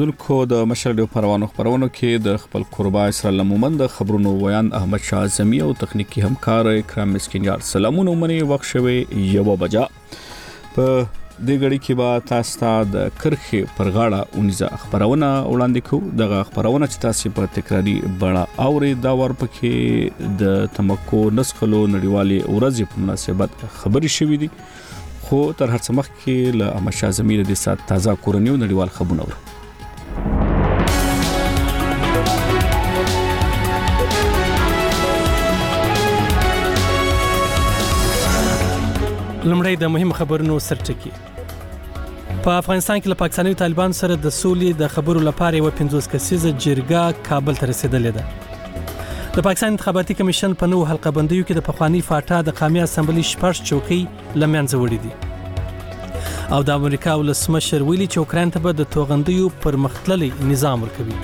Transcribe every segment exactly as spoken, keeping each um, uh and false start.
اوریدونکو د مشر ډیو پروانو خبرونو کې د خپل قربا اسرائیل مومند د خبرونو ویان احمد شاه اعظمي او تخنیکی همکار اکرام مسکینیار سلامونه منی وخت شوي یو بجا په د غړي کې با تاسو ته د کرخې پر غاړه اونیزه خبرونه وړاندې کوو دغه خبرونه چې تاسو په تکراری بڑا اوري دا ور پکې د تمکو نسخلو نړیوالي ورځې په مناسبت خبري شوې دي خو تر هر څه مخکې له احمد شاه اعظمي د سات تازه کورنیو نړیوال خبرونه ور لمړی د مهم خبرونو سرټکی په افغانستان کې له پاکستاني طالبان سره د سولې د خبرو لپاره یو پنځوس کسیزه جرګه کابل ته رسیدلې ده د پاکستان انتخاباتي کمیشن په نوو حلقه بندیو کې د پخوانی فاټا د قومي اسمبلی شپږ چوکۍ لمنځه وړي دي او د امریکا ولسمشر ویلي چې اوکران ته به د توغندیو پرمختللي نظام ورکوي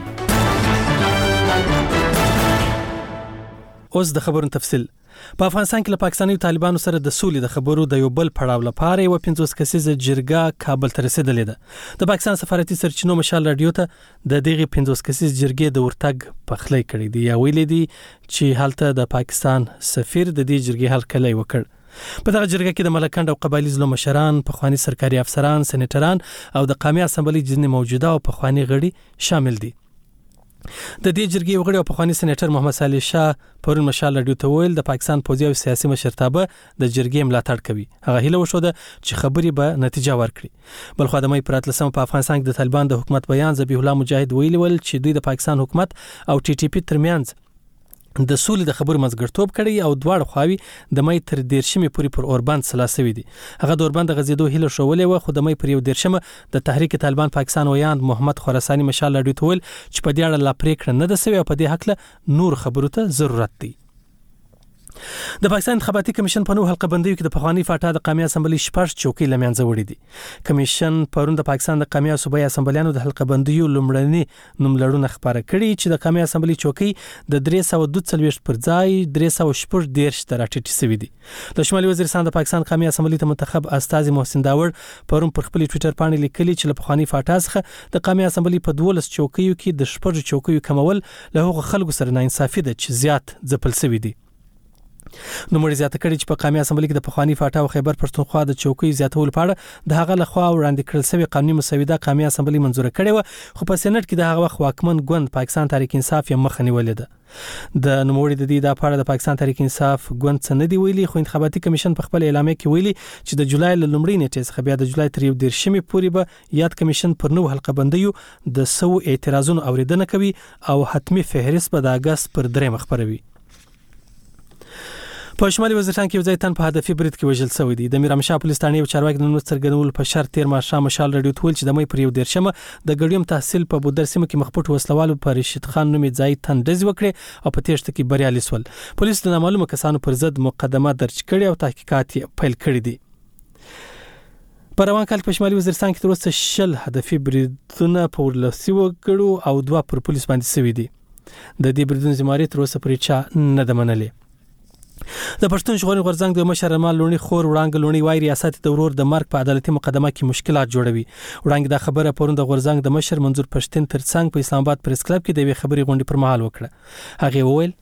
اوس د خبرونو تفصیل په افغانستان کې له پاکستاني طالبانو سره د سولې د خبرو د یو بل پړاو لپاره یو پنځوس کسیزه جرګه کابل ته رسیدلې ده د پاکستان سفارتي سرچینو مشال رادیو ته د دغه پنځوس کسیزه جرګې د ورتګ پخلی کړی دی یا ویلې دي چې حالت د پاکستان سفیر د دې جرګې هرکلی وکړ په دغه جرګه کې د ملکند او قبایلی ضلع مشران پخوانی سرکاري افسران سېنیټران او د قومي اسمبلی ځینې موجوده او پخوانی غړي شامل دي د دې جرګې وغړي او پخوانی سېنیټر محمد صالح شاه پرون مشال رادیو ته ویل د پاکستان پوځي او سیاسي مشرتابه د جرګې ملاتړ کوي هغه هیله وشوده چې خبري به نتیجه ورکړي بلخو د مې پراتلسم په افغانستان کې د طالبان د حکومت بیان ذبیح الله مجاهد ویلي ول چې دوی د پاکستان حکومت او ټي ټي پی ترمنځ د سولې د خبرو مزګرتوب کړي او دواړه خواوي د مې تر دیرشمې پورې پر اوربند سلاسوي دي هغه د اوربند غزیدو هیله شولې و خو د مې پر یو دیرشمه د تحریک طالبان پاکستان ویاند محمد خراساني مشال رادیو ته ویل چې په دې اړه لا پریکړه نه ده سوې او په دې حق له نور خبرو ته ضرورت دی د پاکستان انتخاباتي کمیشن په نوو حلقه بندیو کې د پخوانی فاټا د قومي اسمبلی شپږ چوکۍ لمنځه وړي دي کمیشن پرون د پاکستان د قومي او صوبایي اسمبلیانو د حلقه بندیو لومړني نوملړونه خبره کړي چې د قومي اسمبلی چوکۍ د درې سوه دوه څلوېښت پر ځای درې سوه شپږ دېرش ته راټیټې شوې دي د شمالي وزیرستان د پاکستان قومي اسمبلی ته منتخب استازي محسن داور پرون پر خپل ټوئیټر باندې لیکلي چې له پخوانی فاټا څخه د قومي اسمبلی په دولس چوکیو کې د شپږ چوکیو کمول له هغو خلکو سره ناانصافي ده چې زیات ځپل شوي دي نو مړي زیاته کړي چې په قومي اسمبلی کې د پخوانی فاټا او خیبر پښتونخوا د چوکۍ زیاتول لپاره د هغه لخوا وړاندې کړل شوی قانوني مسوده قومي اسمبلی منزور کړي و خو په سېنات کې د هغه وخت واکمن ګوند پاکستان تحریک انصاف یې مخ نیولې ده د نوموړي د دې د اړه د پاکستان تحریک انصاف ګوند څه نه دی ویلي خو انتخاباتي کمیشن په خپل اعلامیه کې ویلي چې د جولای ل لومړۍ نیټې څخه بیا د جولای تر یو دیرشمې پورې به یاد کمیشن پر نو حلقه بندیو د سو اعتراضونو اوریدنه کوي او حتمی فهرست به د اگست پر درې مخ خبروي په شمالي وزیرستان کې یو ځای تن په هدفي برید کې وژل شوی دی د میرامشاه پولیس ثانې یو چارواکي د نوم څرګندولو په شرط تیر ماښام مشال رادیو ته ویل چې د مې پر یو دیرشمه د ګډیم تحصیل په بودر سیمه کې مخپټ وسلوالو پر رشید خان نومي ځای تن ډز وکړي او په تېښته کې بریالي شول پولیس د نامعلومه کسانو پر ضد مقدمه درج کړې او تحقیقات یې پیل کړي دي په روان کال په شمالي وزیرستان کې تر اوسه شل هدفي بریدونه په ورلسي وګړو او دوه پر پولیس باندې شوي دي د دې بریدونو ذمہواری تر اوسه پورې چا نه ده منلې د پښتون ژغورنې غورځنګ د مشر ارمان لونی خور وړاندې لونی وای ریاست د ورور د مرګ په عدالتي مقدمه کې مشکلات جوړوي وړاندې د خبره پرون د غورځنګ د مشر منظور پښتين ترڅنګ په اسلام آباد پریس کلب کې د وی خبري غونډې پر مهال وکړه هغه وویل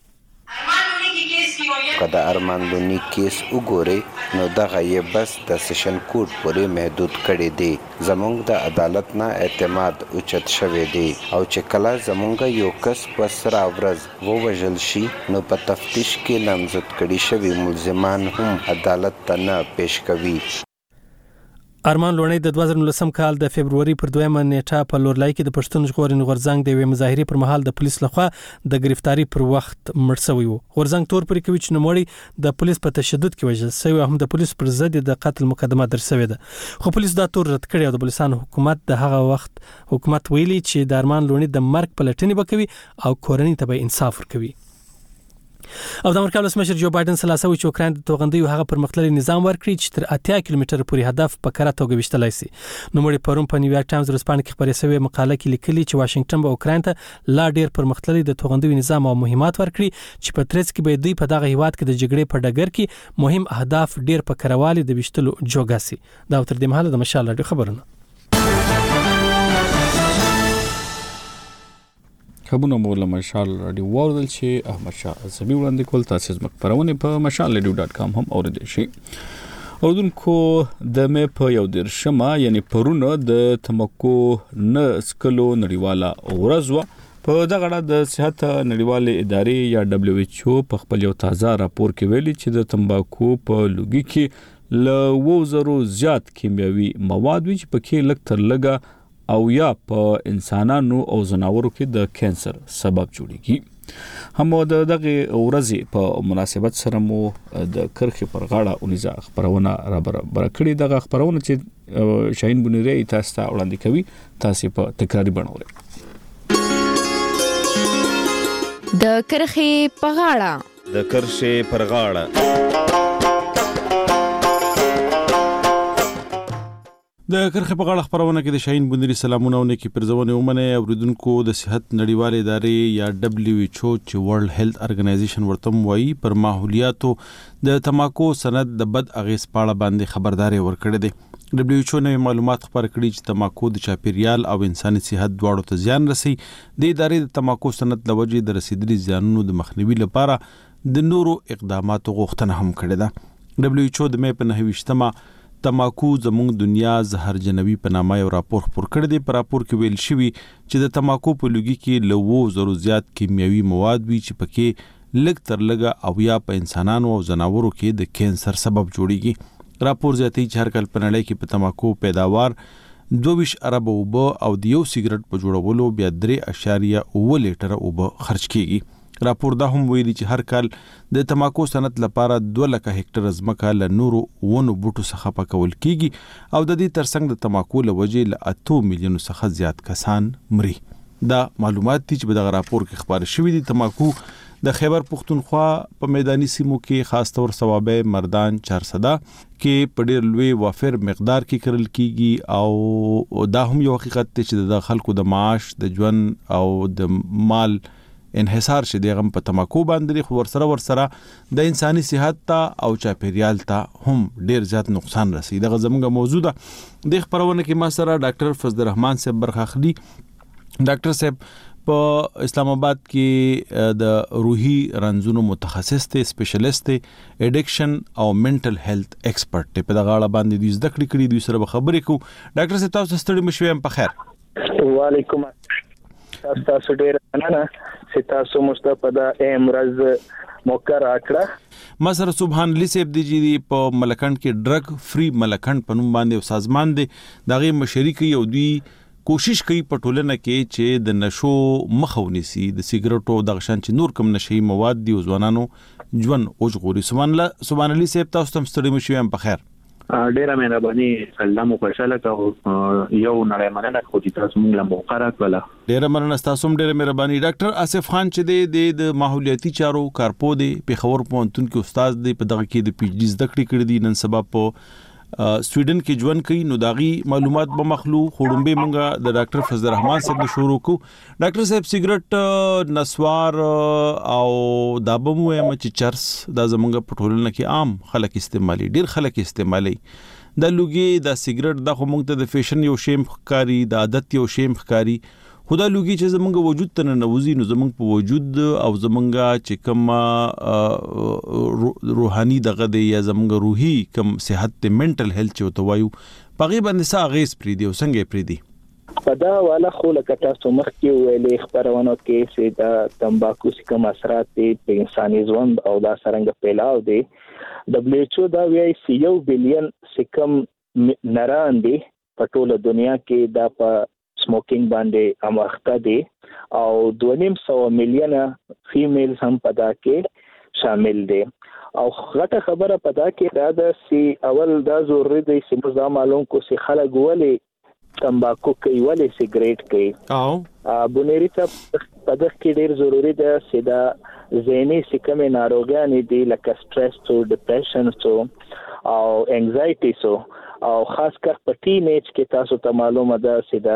که د ارمان لونی کیس وګورئ نو دغه یې بس د سیشن کوډ پورې محدود کړی دی زموږ د عدالت نه اعتماد اوچت شوی دی او چې کله زموږ یو کس په سره ورځ ووژل شي نو په تفتیش کې نامزد کړي شوي ملزمان هم عدالت ته نه پیش کوي ارمان لونی د دوه زره نولسم کال د فبرवरी پر دویمه نیټه په لورلای کې د پښتون ژغورنې غورځنګ د یوې مظاهرې پر مهال د پولیس لخوا د گرفتاری پر وخت مړ شوی و غورځنګ تور پرې کوي چې نوموړي د پولیس په تشدد کې وژل شوی هم د پولیس پر ضد د قتل مقدمه در شوې ده خو پولیس دا تور رد کړی او د بلوچستان حکومت د هغه وخت حکومت ویلي چې د ارمان لونی د مرګ په لټنې وکوي او کورنۍ ته به انصاف ورکوي او د امریکا ولسمشر جو بایدن سلاسوي چې اوکران د توغندیو هغه پرمختللي نظام ورکړي چې تر اتیا کیلومتره پورې هدف په کره توګه وشتلای شي نو مړي پرون په نیویارک ټایمز ورځپاڼه کې خبري شوی مقاله کې لیکلي چې واشنگټن به اوکران ته لا ډیر پرمختللي د توغندیو نظام او مهمات ورکړي چې په ترڅ کې به دوی په دغه هیواد کې د جګړې په ډګر کې مهم اهداف ډیر په کروالي د وشتلو جوګاسي دا تر دې مهاله د مشال رادیو خبرونه خبرونه مو له مشال رادیو واردل چې احمد شاه اعظمي وړاندې کول تاسو زموږ خبرونه په مشال رادیو ډاټ کام هم اوریدئ شئ. اردوونکو د مې په یو درشمه یعنی پرونه د تمباکو نه سکلو نړیواله ورځ وه. په دغه اړه د صحت نړیوالې ادارې یا دبليو ایچ او په خپل یو تازه راپور کې ویلي چې د تمباکو په لوګي کې له اوو زرو زیات کیمیاوي مواد وي چې پکې لږ تر لږه او یا په انسانانو او ځناورو کې د کانسر سبب جوړیږي. هم د دغه ورځې په مناسبت سره مو د کرخي پر غاړه اونیزه خبرونه را برابر کړي. دغه خبرونه چې شاهین بنيري تاسو ته وړاندې کوي تاسو په تکراری بڼه د کرخي په غاړه د کرخي پر غاړه د کرخه په غاړه خبرونه کې د شاهین بندري سلامونه ونه کې پرځونه ومنه اوریدونکو د صحت نړیوالې ادارې یا دبليو ایچ او چې ورلد هیلث ارګنایزیشن ورته وایي پر ماحولیاتو د تماکو سند د بد اغیز پاړه باندې خبرداري ورکړې ده. دبليو ایچ او نوې معلومات خبر کړي چې تماکو د چاپیریال او انساني صحت دواړو ته زیان رسي. د ادارې د تماکو سند لوجې د رسیدلي زیانونو د مخنیوي لپاره د نورو اقداماتو غوښتنه هم کړې ده. دبليو ایچ او د مې په نهه ویشتمه تماکو زموږ دنیا زهرجنوي په نامه یو راپور خپور کړی دی. په راپور کې ویل شوی چې د تماکو په لوګي کې له اوو زرو زیات کیمیاوي مواد وي چې پکې لږ تر لږه او یا په انسانانو او ځناورو کې د کانسر سبب جوړیږي. راپور زیاتوي چې هر کال په نړۍ کې په تماکو پیداوار دوه ویشت ارب اوبه او د یو سیګریټ په جوړولو بیا درې اشاریه اووه لیټره اوبه خرج کیږي. راپور دا هم ویلي چې هر کال د تماکو صنعت لپاره دوه لکه هکټر ځمکه له نورو ونو بوټو څخه پاکول کیږي او د دې ترڅنګ د تماکو له وجې له اته میلیونو څخه زیات کسان مري. دا معلومات دي چې په دغه راپور کې خبر شوی دي. تماکو د خیبر پختونخوا په میداني سیمو کې خاص طور صوابه مردان چارسده کې په ډېر لوی وافر مقدار کې کرل کیږي او دا هم یو حقیقت دی چې د خلکو د معاش د ژوند او د مال انحصار شه دی غم په تماکو باندې خو ورسره ورسره د انساني صحت ته او چاپیریال ته هم ډیر زیات نقصان رسي. دغه زموږه موضوع ده. د خبرونه کې ما سره ډاکټر فضل الرحمن صاحب برخاخلی. ډاکټر صاحب په اسلام آباد کې د روحي رنځونو متخصص ته سپیشلیست اډکشن او منټل هیلث ایکسپرت ته په دغه اړه باندې د زده کړې کړې دوی سره خبرې کوو. ډاکټر صاحب تاسو ستړي مشوي په خیر. وعلیکم تاسو ډیر مننه چې تاسو مستفاده امرز موقع راکړه. ما سره سبحان الله صاحب دی چې په ملکند کې ډرګ فری ملکند په نوم باندې یو سازمان دی. دغه مشري کوي او دوی کوشش کوي په ټولنه کې چې د نشو مخه ونیسي د سیګریټو د غشان چې نور کم نشي مواد دی او ځوانانو ژوند اوجغوري. سبحان الله سبحان الله صاحب تاسو تم ستړي مشوي په خیر. ډیره مهرباني الله مو خوشاله کو یو نړۍ مننه خو چې تاسو موږ له موقع راکړه. ډیره مننه تاسو هم ډیره مهرباني. ډاکټر آصف خان چې دی د ماحولیاتي چارو کارپو دی په خبر پوهنتون کې استاد دی په دغه کې د پی ایچ ډي زده کړې کړې دي. نن سبا په سویډن کې ژوند کوي. نو داغي معلومات به مخلو خړومبه مونږه د ډاکټر فضل الرحمن صاحب شروع کو. ډاکټر صاحب سیګریټ نسوار او دابمو یم چې چرس دا زمونږ په ټولنه کې عام خلک استعمالي ډیر خلک استعمالي. د لوګي د سیګریټ د خو مونږ ته د فیشن یو شیم ښکاری د عادت یو شیم ښکاری. خدا لوګي چې زمونږ وجود ته ننوزي نو زمونږ په وجود او زمونږ چې کوم روحاني دغه دی یا زمونږ روحي کوم صحت ته منټل هیلث چې وتوایو پغې باندې څه اغیز پری دی او څنګه پری دی. پدا والا خو لکه تاسو مخکې ویلې خبرونه کې چې د تمباکو کوم اثرات دي په انساني ژوند او دا څنګه پیلاو دي. دبليو ایچ او دا وایي چې یو بلین سکم نران دي په ټوله دنیا کې دا په سموکینګ باندې اماخته دي او دوه نیم سو میلیونه فیمیلز هم پدا کې شامل دي. او غټه خبره پدا کې دا ده چې اول دا ضروري دی چې موږ دا معلوم کو چې خلک ولې تمباکو کوي ولې سیګریټ کوي. او بنيري ته پدغه کې ډیر ضروری ده چې دا ذهني سکمه ناروغیانې دي لکه سټرس او ډیپریشن او انزایټي سو او خاص کر په ټین ایج کې تاسو ته معلومه ده چې دا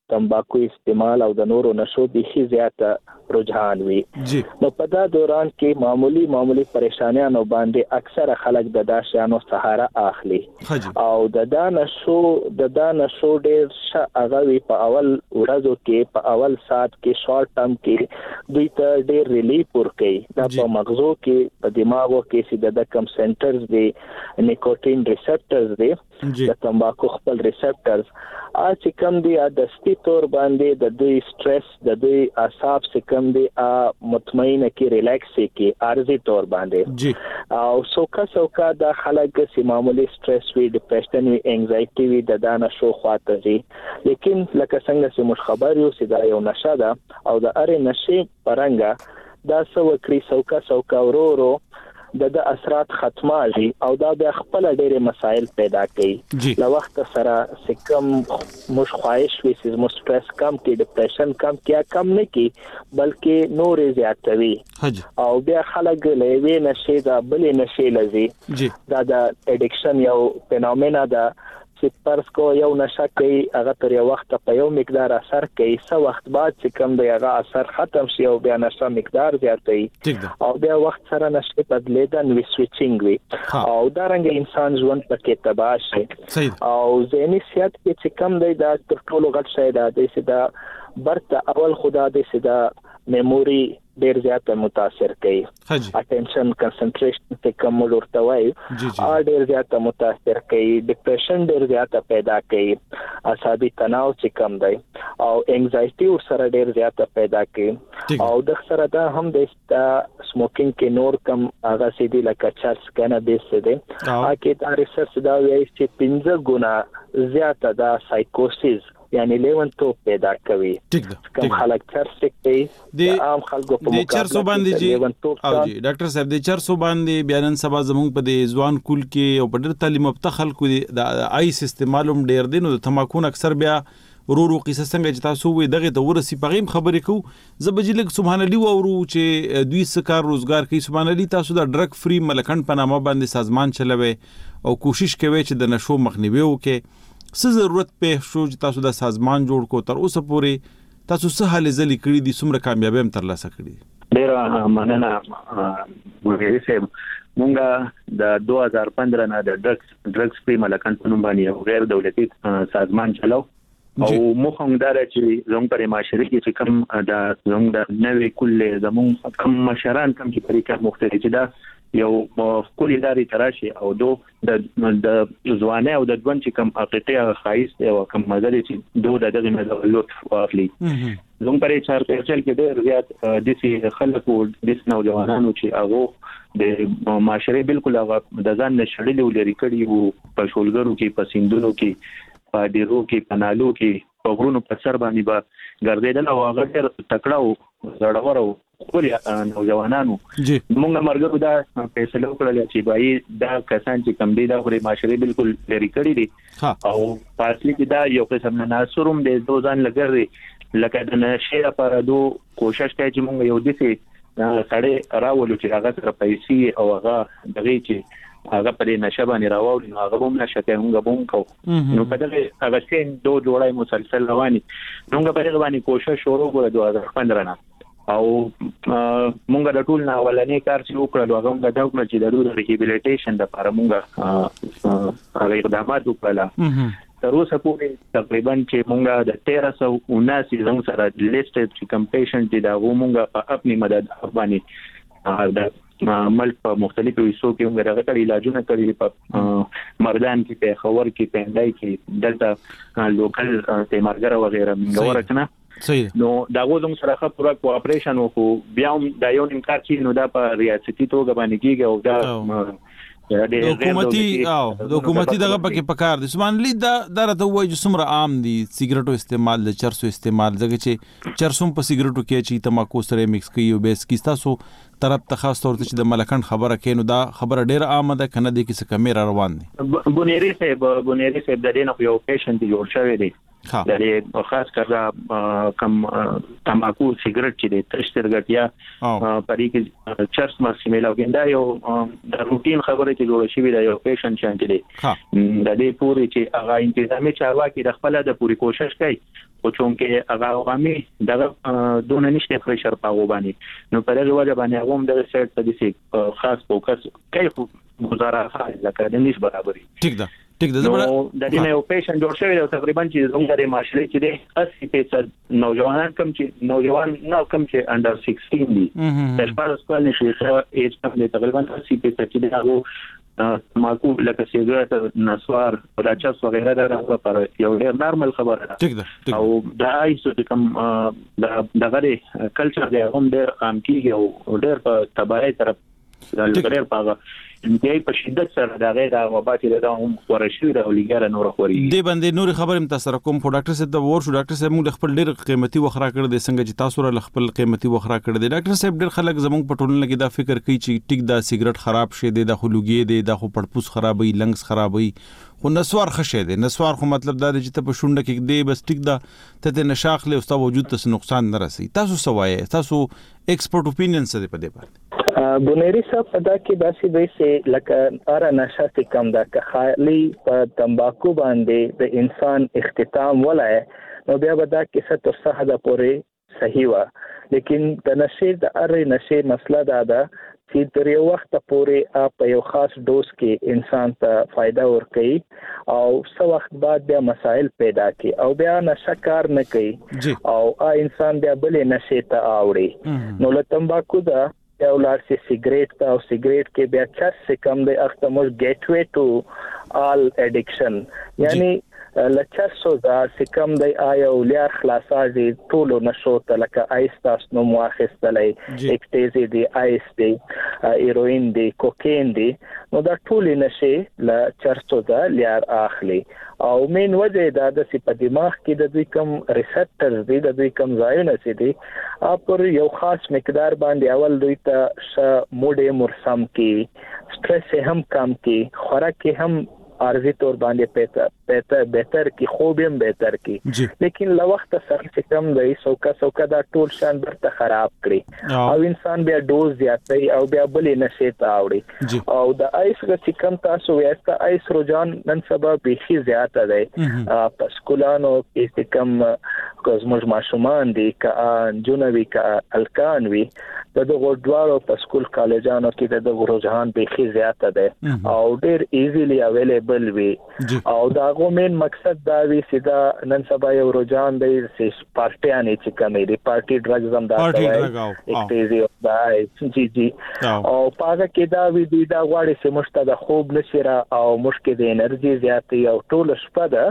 تمباکو استعمال او د نورو نشو به زیاته رجحان وي. نو په دا دوران کې معمولی معمولی پریشانیانو باندې اکثره خلک د داشانو سهارا اخلي او د دا نشو د دا نشو ډیر هغه وی په اول ورځو کې په اول سات کې شارټ ټرم کې دوی ته ډیر ریلیف ورکړي دا په مغزو کې په دماغو کې چې د کم سنټرز دي نیکوټین ریسپټرز دي د تمباکو خپل ریسپټرز ا چې کوم دي د دستی تور باندې د دوی سټرس د دوی اعصاب چې کوم دي ا مطمئنه کې ریلیکس کې ارزي تور باندې او سوکا سوکا د خلک چې معمولی سټرس وی ډیپریشن وی انزایټي وی د دانه شو خواته دي لیکن لکه څنګه چې مش خبر یو چې دا یو نشه ده او د اره نشي پرنګا دا سو کړی سوکا سوکا ورورو د د اثرات ختماږي او دا د خپل ډېر مسائل پیدا کوي لو وخت سره سکم مش خواهش وي چې مو سټرس کم کې ډیپریشن کم کیا کم نه کی بلکې نور زیاتوي او بیا خلک لوي نشي دا بلې نشي لذي دا د اډیکشن یو فینومینا دا چې پرس کو یو نشه کوي هغه تر یو وخت په یو مقدار اثر کوي څو وخت بعد چې کوم دی هغه اثر ختم شي او بیا نشه مقدار زیاتوي او بیا وخت سره نشه بدلیدل وی سویچینګ وی او دا رنګ انسان ژوند پکې تباہ شي او ذهني صحت کې چې کوم دی دا تر ټولو غټ شی دا دی چې دا برته اول خدا دی چې دا میموري ډیر زیات متاثر کوي اټینشن کنسنټریشن ته کم ورته وای ا ډیر زیات متاثر کوي ډیپریشن ډیر زیات پیدا کوي اعصابي تناو چې کم دی او انزایټي ور سره ډیر زیات پیدا کوي او د سره دا هم د سموکینګ کې نور کم هغه سیدی لکه چرس کنه بیس دي ا کې دا ریسرچ دا وایي چې پنځه ګنا زیات دا سایکوسیس یعنی لیون تو پیدا کوي کوم خلک چرس کوي د عام خلکو په مقابله چرسو باندې جی او جی ډاکټر صاحب د چرسو باندې بیانن سبا زموږ په د ځوان کول کې او په ډېر تعلیم یافته خلکو د آیس استعمالوم ډېر دي نو د تماکون اکثر بیا ورورو قصه څنګه چې تاسو وې دغه ته ورسي پغیم خبرې کو زبجلک سبحان الله ورو چې دوی سکار روزګار کوي سبحان الله تاسو د ډرګ فری ملکند په نامه باندې سازمان چلوي او کوشش کوي چې د نشو مخنیوي وکړي څه ضرورت په شو چې تاسو د سازمان جوړ کو تر اوسه پورې تاسو څه حل زلي کړی دي څومره کامیابی هم تر لاسه کړی ډیر مننه مونږ یې مونږه د دوه هزار پندرہ نه د ډرګز ډرګز فری ملکند په نوم باندې یو غیر دولتي سازمان چلاو او مخ هم دا چې زموږ پر معاشري کې چې کوم د زموږ د نوې کله زموږ کوم مشران کوم چې طریقه مختلفه ده یو کلی داري تراشي او دو د د ځوانه او د ځوان چې کوم حقیقي خایس او کوم مزل چې دو د دغه مزلوت واخلي زموږ پر چار پرچل کې ډېر زیات د سي خلکو د نوجوانانو چې هغه د معاشري بالکل هغه د ځان نشړلې ولري کړي وو په شولګرو کې په سیندونو کې په ډیرو کې پنالو کې په غرونو په سر باندې به ګرځیدل او هغه ډېر تکړه او زړور او خپل نوجوانانو موږ مرګو دا فیصله وکړه چې بای دا کسان چې کم دي دا غوړي معاشري بالکل لري کړی دي او پاسلی کې دا یو قسم نه ناسوروم د دوزان لګري لکه د نشه لپاره دو کوشش کوي چې موږ یو دسي سړی راولو چې هغه سره پیسې او هغه دغه چې هغه په نشه باندې راوړي نو هغه هم نشه کوي موږ هم کوو نو په دغه هغه سین دوه جوړای مسلسل رواني موږ په دغه باندې کوشش شروع کړو دوه هزار پندرہ نه او مونږ د ټول نه ولنې کار چې وکړو هغه موږ دا وکړو چې د روډ ریهابیلیټیشن لپاره موږ هغه اقدامات وکړل تر اوسه پورې تقریبا چې موږ د تیرہ سو اناسی زموږ سره لیست چې کم پیشنټ دي دا موږ په خپل مدد باندې د ملک په مختلفو حصو کې موږ راغلي کړي علاجونه کړي په مردان کې په خور کې پندای کې دلته لوکل تیمارګر وغیرہ موږ ورکنه صحیح نو دا غوډم سره خپل کوآپریشن وکړو بیا هم دا یو امکان چې نو دا په ریاستي توګه باندې کیږي او دا د حکومتي او د حکومتي دغه پکې پکار دي سبحان الله دا درته وایي چې څومره عام دي سیګریټو استعمال د چرسو استعمال دغه چې چرسوم په سیګریټو کې چې تماکو سره میکس کوي او بیس کیستا سو طرف ته خاص طور ته چې د ملکند خبره کینو دا خبره ډیره عامه ده کنه د کیسه کمیره روان دي بونيري صاحب بونيري صاحب د دې نه یو پیشنټ جوړ شوی دی د خاص کړه کم تماکو سیګریټ چې د تشترګټ یا پرې کې چرس ماسیمه لګندا یو د روټین خبره چې جوړ شي د یو پیشنټ شانت دی د دې پوری چې هغه انتظامی چارواکي د خپل د پوری کوشش کوي او چونکه هغه عوامي دغه دونه نشته پريشر پاغو باندې نو په دغه وجه باندې هغه د سیټ په دې خاص فوکس کوي گزاره لکه د نس برابرۍ ټیک ده ټیک ده نو د دې یو پیشنټ جوړ شوی دی تقریبا چې زموږ د معاشري چې دی اسی فیصد نوجوانان کم چې نوجوان نه کم چې انډر سیکسټین دي د شپږ سکول نشي ایج کم دی تقریبا اسی فیصد چې دی هغه ماکو لکه سیګریټ نسوار او د چاس وغیرہ دا پر یو ډیر نارمل خبره ده ټیک ده او د آیسو د کم د دغه کلچر دی هم ډیر عام کیږي او ډیر په تبعی طرف د ډیر پاغه انتهایی په شدت سره دا غیر عوامات له هم ورشي د اولیګار نور خوري دی باندې نور خبرم تاسو سره کوم ډاکټر صاحب د ور شو ډاکټر صاحب موږ خپل ډیر قیمتي وخرا کړ دي څنګه چې تاسو سره خپل قیمتي وخرا کړ دي ډاکټر صاحب ډیر خلک زموږ په ټولنه کې دا فکر کوي چې ټیک دا سیګریټ خراب شه دي د خلوګي دي د خو پړپوس خرابوي لنګس خرابوي خو نسوار خشه دي نسوار خو مطلب دا چې ته په شونډه کې دی بس ټیک دا ته نشاخ له اوستا وجود ته نقصان نه رسي تاسو سوای تاسو ایکسپرټ اوپینین څه دی په دې باندې بنيري صاحب پدا کې داسې وایي چې لکه اره نشه چې کم دا که خالي په تمباکو باندې د انسان اختتام ولای نو بیا به دا کیسه تر څه حد پورې صحیح و لیکن د نشه د اره نشه مسله دا ده چې تر یو وخت پورې په یو خاص ډوز کې انسان ته فائدہ ورکوي او څو وخت بعد بیا مسائل پیدا کوي او بیا نشه کار نه کوي او انسان بیا بلې نشه ته اوړي نو له تمباکو دا یا ولر سي سیګریټ او سیګریټ کې بیا چرس سے کم دی اخته موږ ګیټ وے ټو آل اډکشن یعنی لچر سو دا سکم دی آیا ولر خلاصاږي ټول نشو تلک آیس تاس نو مواخستلې اکټیزي دی آیس دی هیروین دی کوکین دی نو دا ټول نشه لچر سو دا لار اخلي او مین وجه دا د سی په دماغ کې د دوی کم ریسپټرز دي د دوی کم ځایونه سي دي پر یو خاص مقدار باندې اول دوی ته ش موډه مرسم کې سټرس هم کم کې خوراک هم عارضی طور باندې بهتر بهتر بهتر کی خوب هم بهتر کی لیکن له وخت سره کم دی سوکا سوکا دا ټول شان برته خراب کړي او انسان بیا ډوز زیاتې او بیا بلې نشي ته اوړي او د آیس غسی کم تاسو وایسته آیس رجحان نن سبا بيخي زیاته دی په سکولانو کې کم کوزموج ماشومان دي کا جنوي کا الکان وی د دغه ډوارو په سکول کالجانو کې د رجحان بيخي زیاته دی او ډیر ایزیلی اویلیبل وی او دا غومن مقصد دا وی سیدا نن سبا یو رجحان دی چې پارټیانې چې کومې دی پارټي ډرګز هم دا کوي اکټیزي دا جی جی او پاګه کې دا وی دی دا غواړي چې مشته د خوب نشره او مشکې د انرژي زیاتې او ټول شپه ده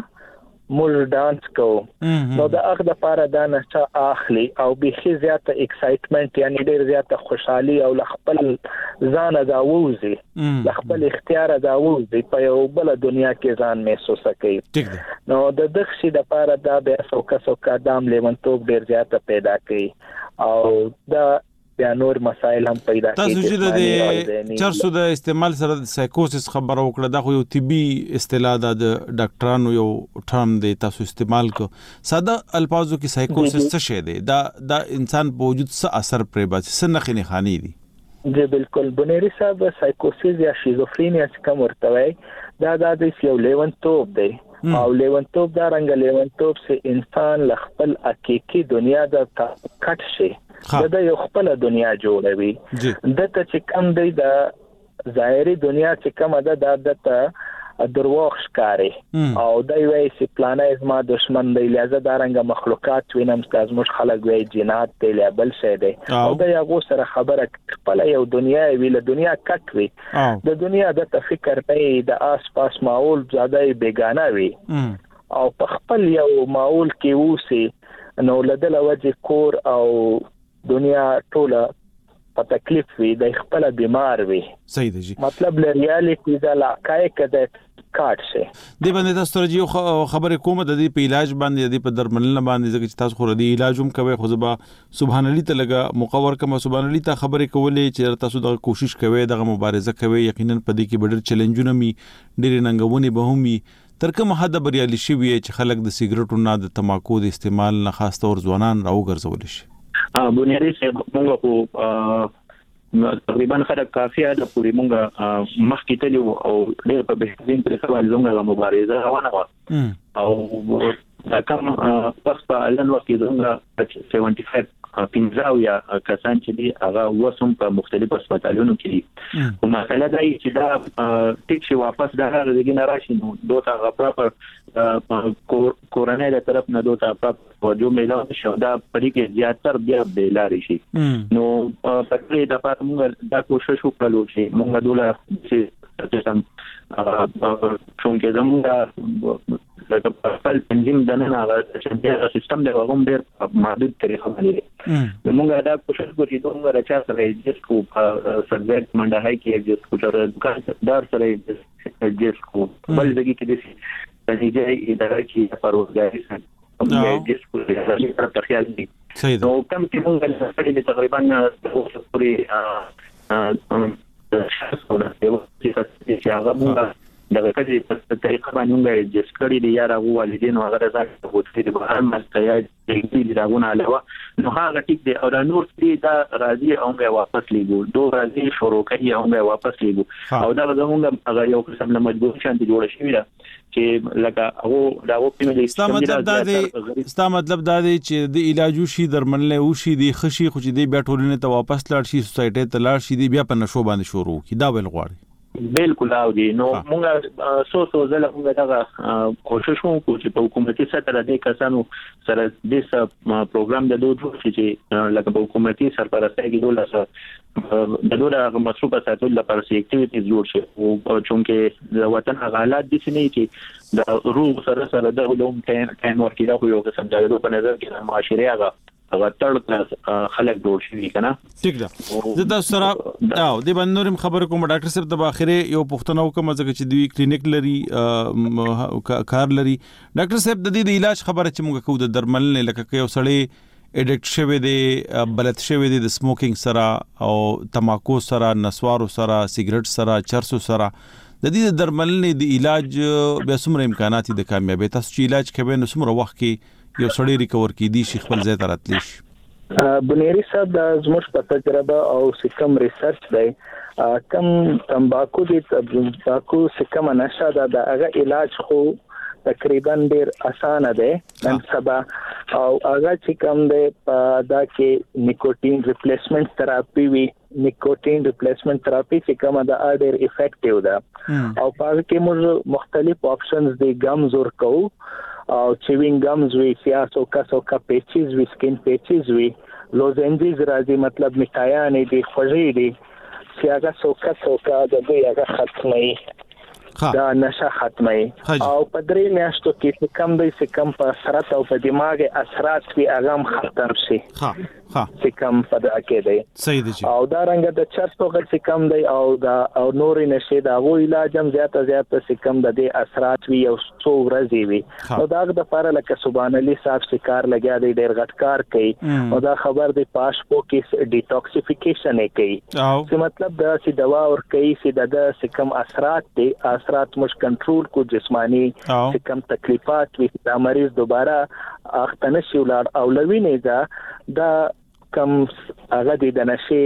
موږ ډانس کوو نو د اخ د پاره دا نشه اخلي او بيخي زیاته ایکسایټمنت یعنی ډیر زیاته خوشحالي او خپل ځان دا ووزي خپل اختیار دا ووزي په یو بل دنیا کې ځان محسوس کوي نو د دغشي د پاره دا به سوکا سوکا دام لیونتوب ډیر زیاته پیدا کوي او دا بیا نور مسائل هم پیدا کیږي تاسو چې د چرسو د استعمال سره د سایکوسس خبره وکړه دا خو یو طبي اصطلاح ده د ډاکټرانو یو ټرم دی تاسو استعمال کو ساده الفاظو کې سایکوسس څه شی دی دا دا انسان په وجود څه اثر پرې باندې څه نخې نه خاني دي جی بالکل بنيري صاحب سایکوسس یا شیزوفرینیا څخه مرتوي دا د یو لیونتوب دی او لیونتوب دا رنګ لیونتوب سه انسان خپل حقيقي دنیا د کټ شي دا یو خپل دنیا جوړوي دته چې کم دی د ظاهري دنیا چې کم ده د ته دروغ ښکاری او دا وایي چې پلانایز ما دشمن دی لازم دا رنګ مخلوقات وینم تاسو مش خلک وایي جنات دی لیبل شه دی او دا یو سره خبره خپل یو دنیا ویله دنیا کټ وي د دنیا د فکر نه د آس پاس ماحول زیاده بیگانه وي او په خپل یو ماحول کې وسی نو لدل وجه کور او دنیا ټوله په تکلیف وي د خپل بیمار وي صحیح دی مطلب ل ریالټي دا لاکای کده کاټ شي دی باندې تاسو ته یو خبره کومه د دې په علاج باندې د په درملنه باندې ځکه تاسو خو د علاج هم کوي خو زبا سبحان الله ته لګه مقور کما سبحان الله ته خبره کولې چې تاسو د کوشش کوي دغه مبارزه کوي یقینا په دې کې ډېر چیلنجونه می ډېر ننګونې به هم تر کومه حد بریالي شوي چې خلک د سیګریټو نه د تماکو د استعمال نه خاص تور ځوانان راوګرځول شي؟ ا بنیادی څه موږ په تقریبا خلک کافي ده پوری موږ مخکې تلو او ډېر په بهترین طریقه باندې زموږه مبارزه روانه وه او دا کوم پس په لن وخت کې زموږه سیونټي فایو پنځه یا کسان چې دي هغه وسم په مختلفو هسپتالونو کې دي او مسله دا چې دا ټیک شي واپس دا راځي نه راشي نو دوه هغه پراپر کورونه له طرف نه دوه پراپر وجو میلا شو دا پرې کې زیاتره بیا به لاري شي نو په دې د پات موږ دا کوشش وکړو چې موږ دوله چې څنګه څنګه زموږ لکه په خپل تنظیم د نه هغه چې د سیستم د هغه ډېر محدود طریقه باندې موږ دا کوشش کوو چې موږ راځو سره جس کو سبجیکټ منډه هاي کې جس کو تر دکاندار سره جس کو بل دغه کې د نتیجې اداره کې پروګرامي سره جس کو د تخیل دي نو کوم چې موږ تقریبا اوس پوری ا شخص ولا چې هغه موږ دغه کدي په طریقه باندې موږ جس کړی دی یا راغو والدین او هغه ځکه وو چې په هر ملتیا دې راغونه علاوه نو هغه ټیک دی او د نور دې دا راځي او موږ واپس لیږو دوه راځي شروع کوي او موږ واپس لیږو او دا زموږ هغه یو قسم له مجبور شانتي جوړ شوی دا چې لکه هغه دا وو په ستا مطلب دا دی ستا مطلب دا دی چې د علاج شي درملنه او شي د خشي خو چې دی بیا ټولنه ته واپس لاړ شي سوسایټي ته لاړ شي دی بیا په نشو باندې شروع کی دا ویل غواړي بالکل او دي نو موږ سو سو زله موږ دا کوشش کوو چې په حکومتي سطح د کسانو سره د پروګرام د دوه چې لکه په حکومتي سرپرستۍ کې دوله سره د دوه مصروفه ساتل لپاره سي اکټیویټیز جوړ شي او چونکه د وطن حالات دي چې نه کې د روغ سره سره د علوم کین ورکې دا یو قسم د په نظر کې معاشري هغه هغه تړ کلاس خلک جوړ شي کنه ټیک ده د تاسو سره او د بنورم خبر کوم ډاکټر صاحب د باخره یو پښتنه وکم ځکه چې دوی کلینیک لري کار لري ډاکټر صاحب د دې د علاج خبره چې موږ کوو د درملنه لکه یو سړی اډکټ شوی دی بلد شوی دی د سموکینګ سره او تماکو سره نسوارو سره سیګریټ سره چرسو سره د دې درملنه د علاج به څومره امکانات دي د کامیابی تاسو چې علاج کوي نو څومره وخت کې یو سړی ریکور کی دي شي خپل ځای ته راتلی شي؟ بنيري صاحب د زموږ په تجربه او سکم ریسرچ دی کم تمباکو دي تمباکو سکم نشه دا هغه علاج خو تقریبا ډیر اسانه دی نن سبا او هغه چې کوم دی دا کې نیکوټین ریپلیسمنٹ تراپی وی نیکوټین ریپلیسمنٹ تراپی چې کومه دا ډیر افیکټیو ده او په هغه کې موږ مختلف آپشنز دی گم زور کوو او چیوینګ گمز وی سیاسو کاسو کا پیچز وی سکین پیچز وی لوزنجز راځي مطلب میټایان دي خوږی دي سیاګه سوکا سوکا د دې هغه ختمي دا نشه ختمي او په درې میاشتو کې کم دی چې کم په سرات او په دماغ اثرات وی اغم ختم شي ها ها چې کم په دا کې دی صحیح دی او دا رنګ د چرته غل چې کم دی او دا او نورې نشه دا غو علاج هم زیاته زیاته چې کم د دې اثرات وی او څو ورځې وی او دا د لپاره لکه سبحان الله صاحب سکار لګیا دی ډیر غټ کار کوي او دا خبر دی پاشپو کې ډیټاکسیفیکیشن یې کوي چې مطلب دا چې دوا ور کوي چې د چې کم اثرات دی اثرات مش کنټرول کو جسمانی چې کم تکلیفات وي دا مریض دوباره اختنه شي ولر او لوینه دا دا کم هغه د نشي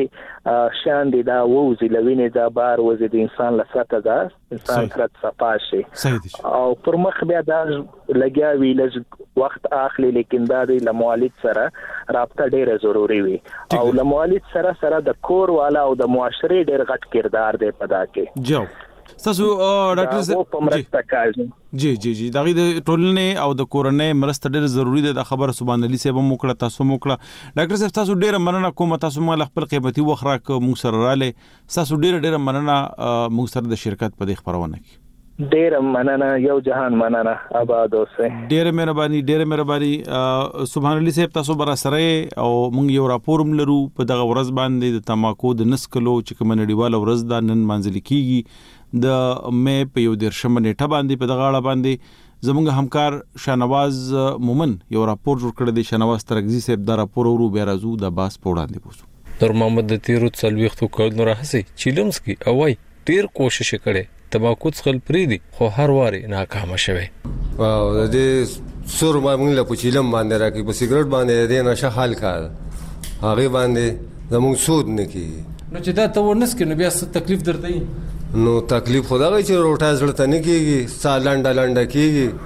شان دي دا ووزي لوینه دا بار وزي د انسان لسته دا انسان تر صفاشي او پر مخ بیا دا لګیا وی لږ وخت اخلي لیکن دا د لموالد سره رابطه ډیره ضروری وي او لموالد سره سره د کور والا او د معاشري ډیر غټ کردار دی پدا کې جو تاسو ډاکټر صاحب جی جی جی دا غي د ټولنې او د کورنۍ مرسته ډېر ضروری ده د خبر سبحان الله صاحب موکړه تاسو موکړه ډاکټر صاحب تاسو ډېر مننه کوم تاسو مال خپل قیمتي وخت راک موږ سره رااله تاسو ډېر ډېر مننه موږ سره د شرکت په دې خبرونه کې ډېر مننه یو جهان مننه آباد اوسه ډېر مهرباني ډېر مهرباني سبحان الله صاحب تاسو بر سره او موږ یو راپورم لرو په دغه ورځ باندې د تماکو د نسکلو چې کوم نړیوال ورځ دا نن منځل کیږي د مې په یو درشم نیټه باندې په دغه اړه باندې زموږ همکار شانواز مومن یو راپور جوړ کړی دی شانواز ترغزی صاحب دا راپور ورو بیا راځو د باس پوړاندې پوسو در محمد د تیرو څلويختو کول نو راځي چیلمس کی اوای ډیر کوشش کړي تماکو څخل پریدي خو هر واري ناکامه شوه. واو د دې سور ما موږ له پچیلم باندې راکې په سیګریټ باندې د نشه حال کار هغه باندې زموږ سود نه کی. نو چې دا ته ونس کې نو بیا څه تکلیف درته ای؟ نو تکلیف خدا غي چې روټه زړه ته نه کیږي سالنډه لنډه کیږي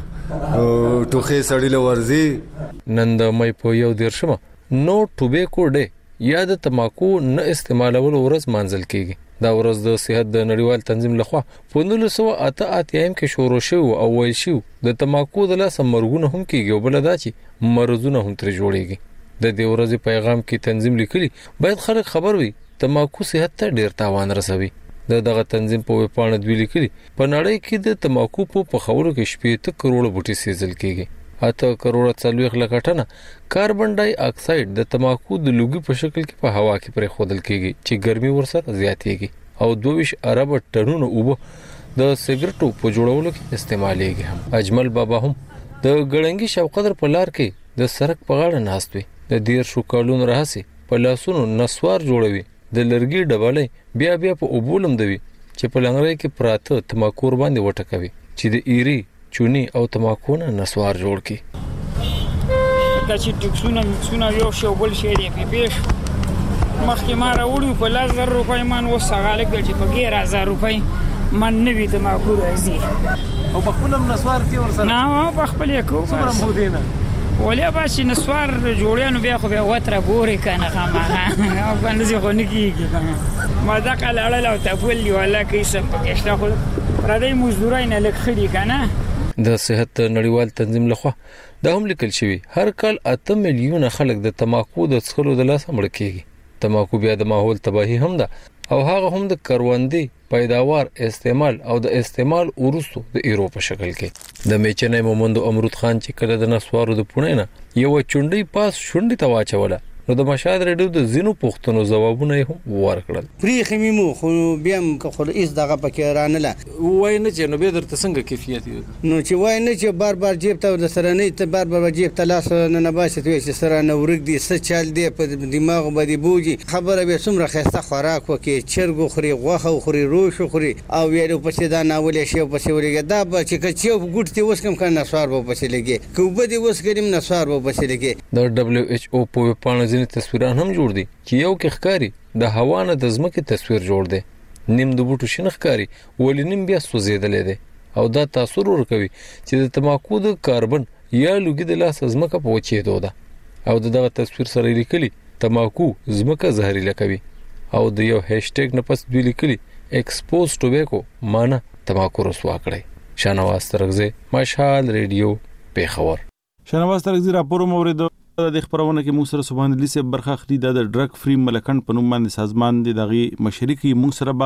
او ټوخه سړی له ورزي. نن د مې په یو دیرشمه نو ټوبیکو ډے یا د تماکو نه استعمالول ورځ مانځل کیږي. دا ورځ د صحت د نړیوال تنظیم لخوا په نولس سوه اته اتیا کې شروع شو او ویل شو د تماکو د لاس مرګونه هم کیږي او بل دا چې مرزونه هم تر جوړيږي. د دې ورځې پیغام کې تنظیم لیکلي باید خلک خبر وي تماکو صحت ته ډیر تاوان رسوي. د دغه تنظیم په وپاڼه دوی لیکلي په نړۍ کې د تماکو په پخولو کې شپږ کروڑ بوټي سیزل کیږي. اته کروڑ څلويخ لکه ټنه کاربن ډای اکساید د تماکو د لوګي په شکل کې په هوا کې پرې خودل کیږي چې ګرمي ورسره زیاتېږي او دوه ارب ټنونو اوبه د سیګریټو په جوړولو کې استعمالېږي. هم اجمل بابا هم د ګړنګي شوقدر په لار کې د سرک په غاړه ناست وي. د دیر شو کالون راهسي په لاسونو نسوار جوړوي د لرګي ډبلې بیا بیا په اوبولم دوي چې په لنګړی کې پراته تماکو باندې وټکوي چې د ایری چونی او تماکو نه نسوار جوړ کی. دا چې ټکسونه مکسونه یو شی بل شی دی په پیش مخکې ما راوړو په لزر روپۍ من وسغالک د چې په ګیر هزار روپۍ من نوی تماکو راځي او په خپل نسوار کې ورسره نه په خپل کو څومره مو دینه ولیا باسي نسوار جوړیانو بیا خو بیا وتره ګوري کنه خامه او باندې خو نه کیږي ما دا کله اړه او تفول دی ولا کې سم پکشته خو را دې مزدورای نه لکخري کنه. د صحت نړیوال تنظیم لخوا دا هم لیکل شوی هر کال اته میلیونه خلک د تماکو د څخلو د لاس مړ کیږي. تماکو بیا د ماحول تباہی هم ده او هغه هم د کروندې پیداوار استعمال او د استعمال وروسته د ایرو په شکل کې. د میچنې مومند امرود خان چې کله د نسوارو د پونه نه یو چونډي پاس شونډي ته واچوله نو د مشاهد ریډیو د زینو پښتنو جوابونه هم ورکړل. پری خمیمو خو بیا م خو ایس دغه پکې رانله وای نه چې نو به درته څنګه کیفیت نو چې وای نه چې بار بار جیب ته د سره نه ته بار بار جیب ته لاس نه نه باسي چې سره نه ورګ دي څه چل دی په دماغ باندې بوجي خبره به څومره خسته خوراک وکي چرګ خوري غوخه خوري روش خوري او یې په څه دا ناولې شی په څه ورګه دا به چې کچو ګټ تی وس کم کنه سوار به پسې لګي کوبه دی وس کریم نه سوار به پسې لګي. د دبليو ایچ او په پاڼه تصویران هم جوړ دي چې یو کې ښکاری د هوا نه د ځمکې تصویر جوړ دی نیم د بوټو شنه ښکاری ولې نیم بیا سوځیدلې دی او دا تاثیر ورکوي چې د تماکو د کاربن یا لوګي د لاس ځمکه په وچېدو ده او دغه تصویر سره لیکلي تماکو ځمکه زهرجن کوي او د یو هاشټیګ نه پس دوی لیکلي ایکسپوز ټوبیکو معنی تماکو رسوا کړی. شنواز ترغزه مشال ریډیو پیښور. شنواز ترغزه راپور مورید د خبرونه کې موږ سره سبحان الله سي برخه خري د ډرګ فری ملکند په نوم باندې سازمان دی دغه مشرقي موږ سره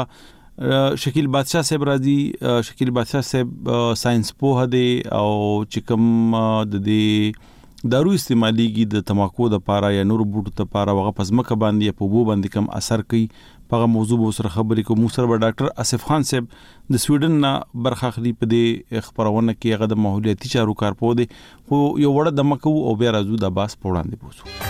به شکیل بادشاہ صاحب راځي. شکیل بادشاہ صاحب ساينس په هدي او چې کوم د دې دارو استعماليږي د تماکو د پاره یا نور بوټو ته پاره وغه پزمکه باندې په بو باندې کم اثر کوي په موضوع به سره خبرې کوم. موږ سره ډاکټر اسف خان صاحب د سویډن نه برخه خري په دې خبرونه کې هغه د ماحولیاتي چارو کار پوه دی خو یو وړه د مکو او بیا راځو د باس پوړاندې پوسو.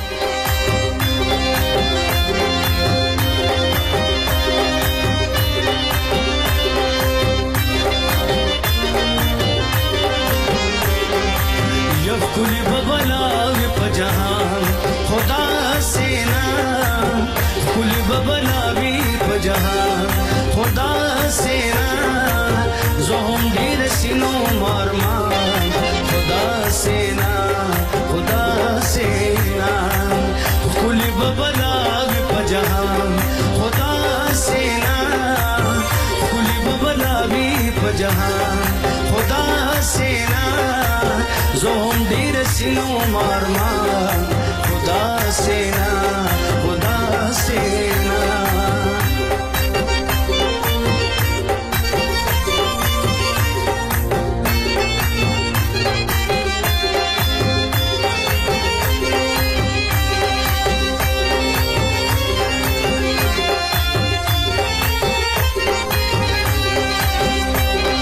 कुल बबलाव पजहान खुदा से ना कुल बबलावी पजहान खुदा से ना जोहम ढेर सिनो मारमान खुदा से ना खुदा से ना कुल बबलाव पजहान खुदा से ना कुल बबलावी पजहान खुदा से ना जोम दीर सिनो मारमान खुदा से ना खुदा से ना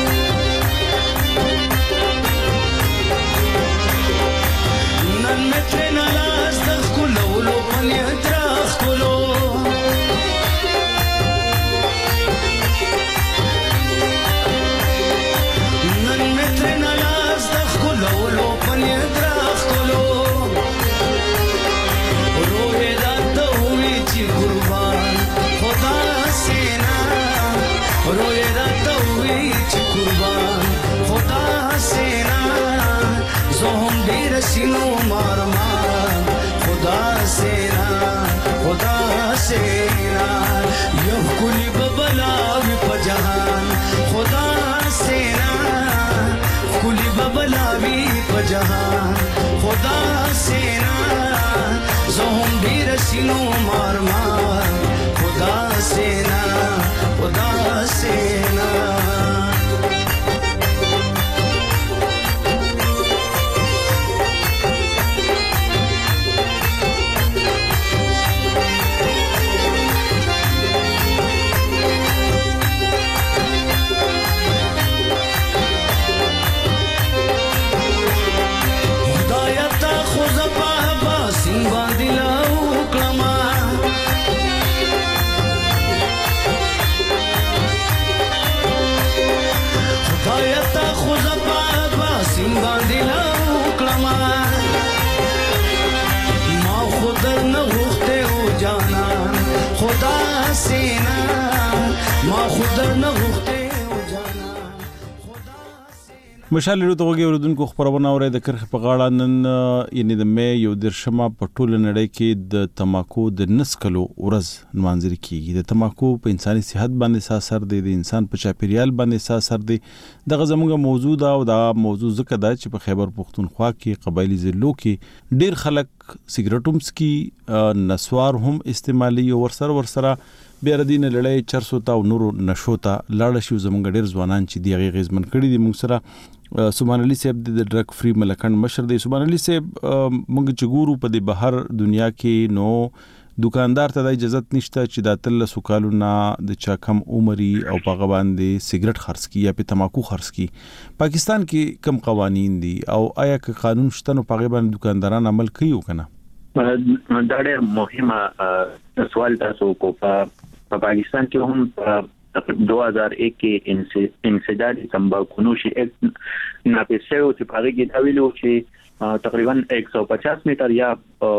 नन में बबलावी पे जहान खुदा से ना खुली बबलावी पे जहान खुदा से ना ज़ोहम भी रसीनो मार मार खुदा से ना खुदा से ना مشال له توګه اوردونکو خبرونه اوري د کرخ په غاړه نن یعنی د مې یو درشمه په ټوله نړۍ کې د تماکو د نسکلو ورځ نمانځل کیږي. د تماکو په انساني صحت باندې څه اثر دی، د انسان په چاپیریال باندې څه اثر دی، دغه زموږ موضوع دا او دا موضوع ځکه دا چې په خیبر پختونخوا کې قبایلی ضلعو کې ډیر خلک سیګریټوم سکي نسوار هم استعمالي او ورسره ورسره بیا ردینه لړۍ چرسو تا او نورو نشو ته لاړ شي. زموږ ډیر ځوانان چې دی غي غزمن کړي دي. موږ سره سبحان علي صاحب د ډرګ فری ملکن مشر دی. سبحان علي صاحب موږ چې ګورو په د بهر دنیا کې نو دکاندار ته د اجازه نشته چې د تل سوکالونه د چا کم عمرې او په باندې سیګریټ خرڅ کی یا په تماکو خرڅ کی. پاکستان کې کم قوانین دي او آیا که قانون شته نو په باندې دکانداران عمل کوي او کنه؟ دا ډېر مهمه سوال تاسو کو په پاکستان کې هم دو हज़ार एक کې انسداد تمباکو نوشي ایکټ ناپیسو چې پاره کې دا ویلو چې تقریبا एक सौ पचास میټر یا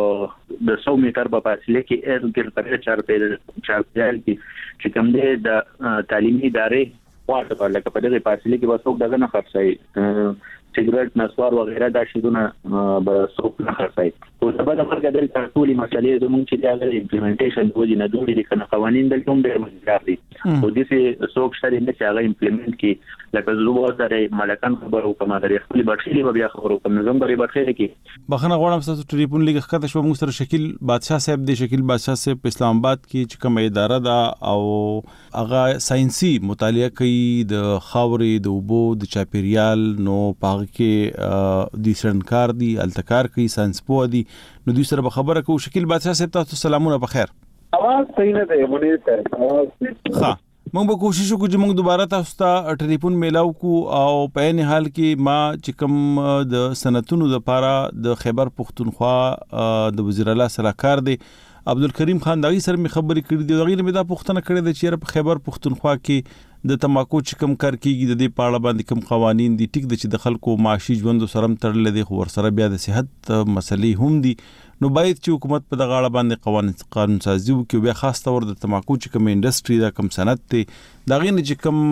د सौ میټر په فاصله کې ایر ګر پر چار پیل چار پیل کې چې کوم دې د تعلیمي ادارې واټه په لکه په دې فاصله کې وسوک دغه نه خرڅای سیګریټ نسوار وغیرہ دا شیونه به څوک نه خرڅای. او سبا د مرګ د ټولې مسلې زموږ چې د امپلیمنټیشن وځي نه دوی د قوانین د کوم ډېر مزګار دي او د څه څوک شته نه چې هغه امپلیمنټ کی لکه زلوبو سره ملکان خبرو کومه لري خپل بچی به بیا خبرو کوم نظم بری بچی کی بخنه غواړم تاسو ټلیفون لیک ښکته شو. موږ سره شکیل بادشاہ صاحب دی. شکیل بادشاہ صاحب په اسلام آباد کې چې کوم اداره ده او هغه ساينسي مطالعه کوي د خاورې د اوبو د چاپیریال نو پاغ کې د سرنکار دی التکار کوي ساينس پو دی نو دوی سره خبره کوو. شکیل بادشاہ صاحب تاسو سلامونه بخیر. اواز صحیح نه دی مونږ ته اواز ها موږ به کوشش وکړو چې موږ دوباره تاسو ته ټلیفون میلاو کو او په نه حال کې ما چې کوم د سنتونو د پاره د خیبر پختونخوا د وزیر اعلی صلاحکار دی عبدالکریم خان دغه سره می خبرې کړې دي. دغه می دا پوښتنه کړې ده چې په خیبر پختونخوا کې د تماکو چې کم کار کیږي د دې پاړه باندې کوم قوانین دي. ټیک د چې د خلکو معاشي ژوند سره تړل دي خو ور سره بیا د صحت مسلې هم دي نو باید چې حکومت په دغه اړه باندې قوانین قانون سازي وکړي. بیا خاص تور د تماکو چې کوم انډستری دا کوم صنعت ته دغه نه چې کوم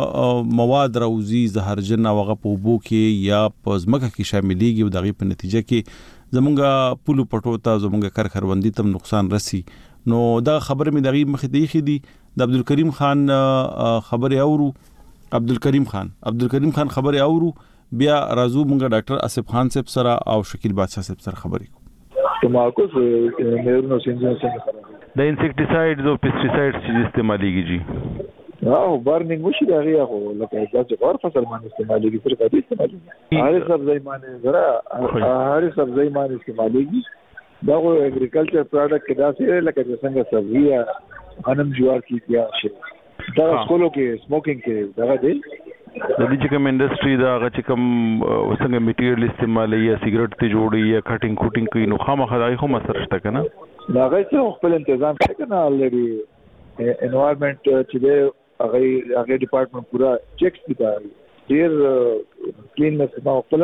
مواد راوزي زهرجن او هغه په بو کې یا په ځمکه کې شاملېږي او دغه په نتیجه کې زمونږه پولو پټو ته زمونږه کارخروندي تم نقصان رسی. نو دا خبره مې دغه مخې دی خې دي د عبدالکریم خان خبره اورو. عبدالکریم خان عبدالکریم خان خبره اورو بیا راځو مونږه ډاکټر اسف خان صاحب سره او شکیل بادشاہ صاحب سره خبرې کوو. تماکو مېرونو سنجو څنګه د انسیکټیسایډز او پیسټیسایډز چې استعمالېږي جی او بارنینګ وشي دا غیا خو لکه دا چې اور فصل باندې استعمالېږي پر کدي استعمالېږي هر سبزی باندې زرا هر سبزی باندې استعمالېږي دا خو اګریکلچر پروډکټ کې دا څه لکه څنګه سبزی غنم جوار کی بیا شي دا سکولو کې سموکینګ کې دا دی د دې کوم انډستری دا هغه چې کوم څنګه میټیریل استعمالي یا سیګریټ ته جوړي یا کټینګ کوټینګ کوي نو خامخا دای خو مسر شته کنه دا غي څه خپل تنظیم شته کنه الریډي انوایرنمنت چې دی هغه هغه ډپارټمنټ پورا چیکس دي ډیر کلیننس ما خپل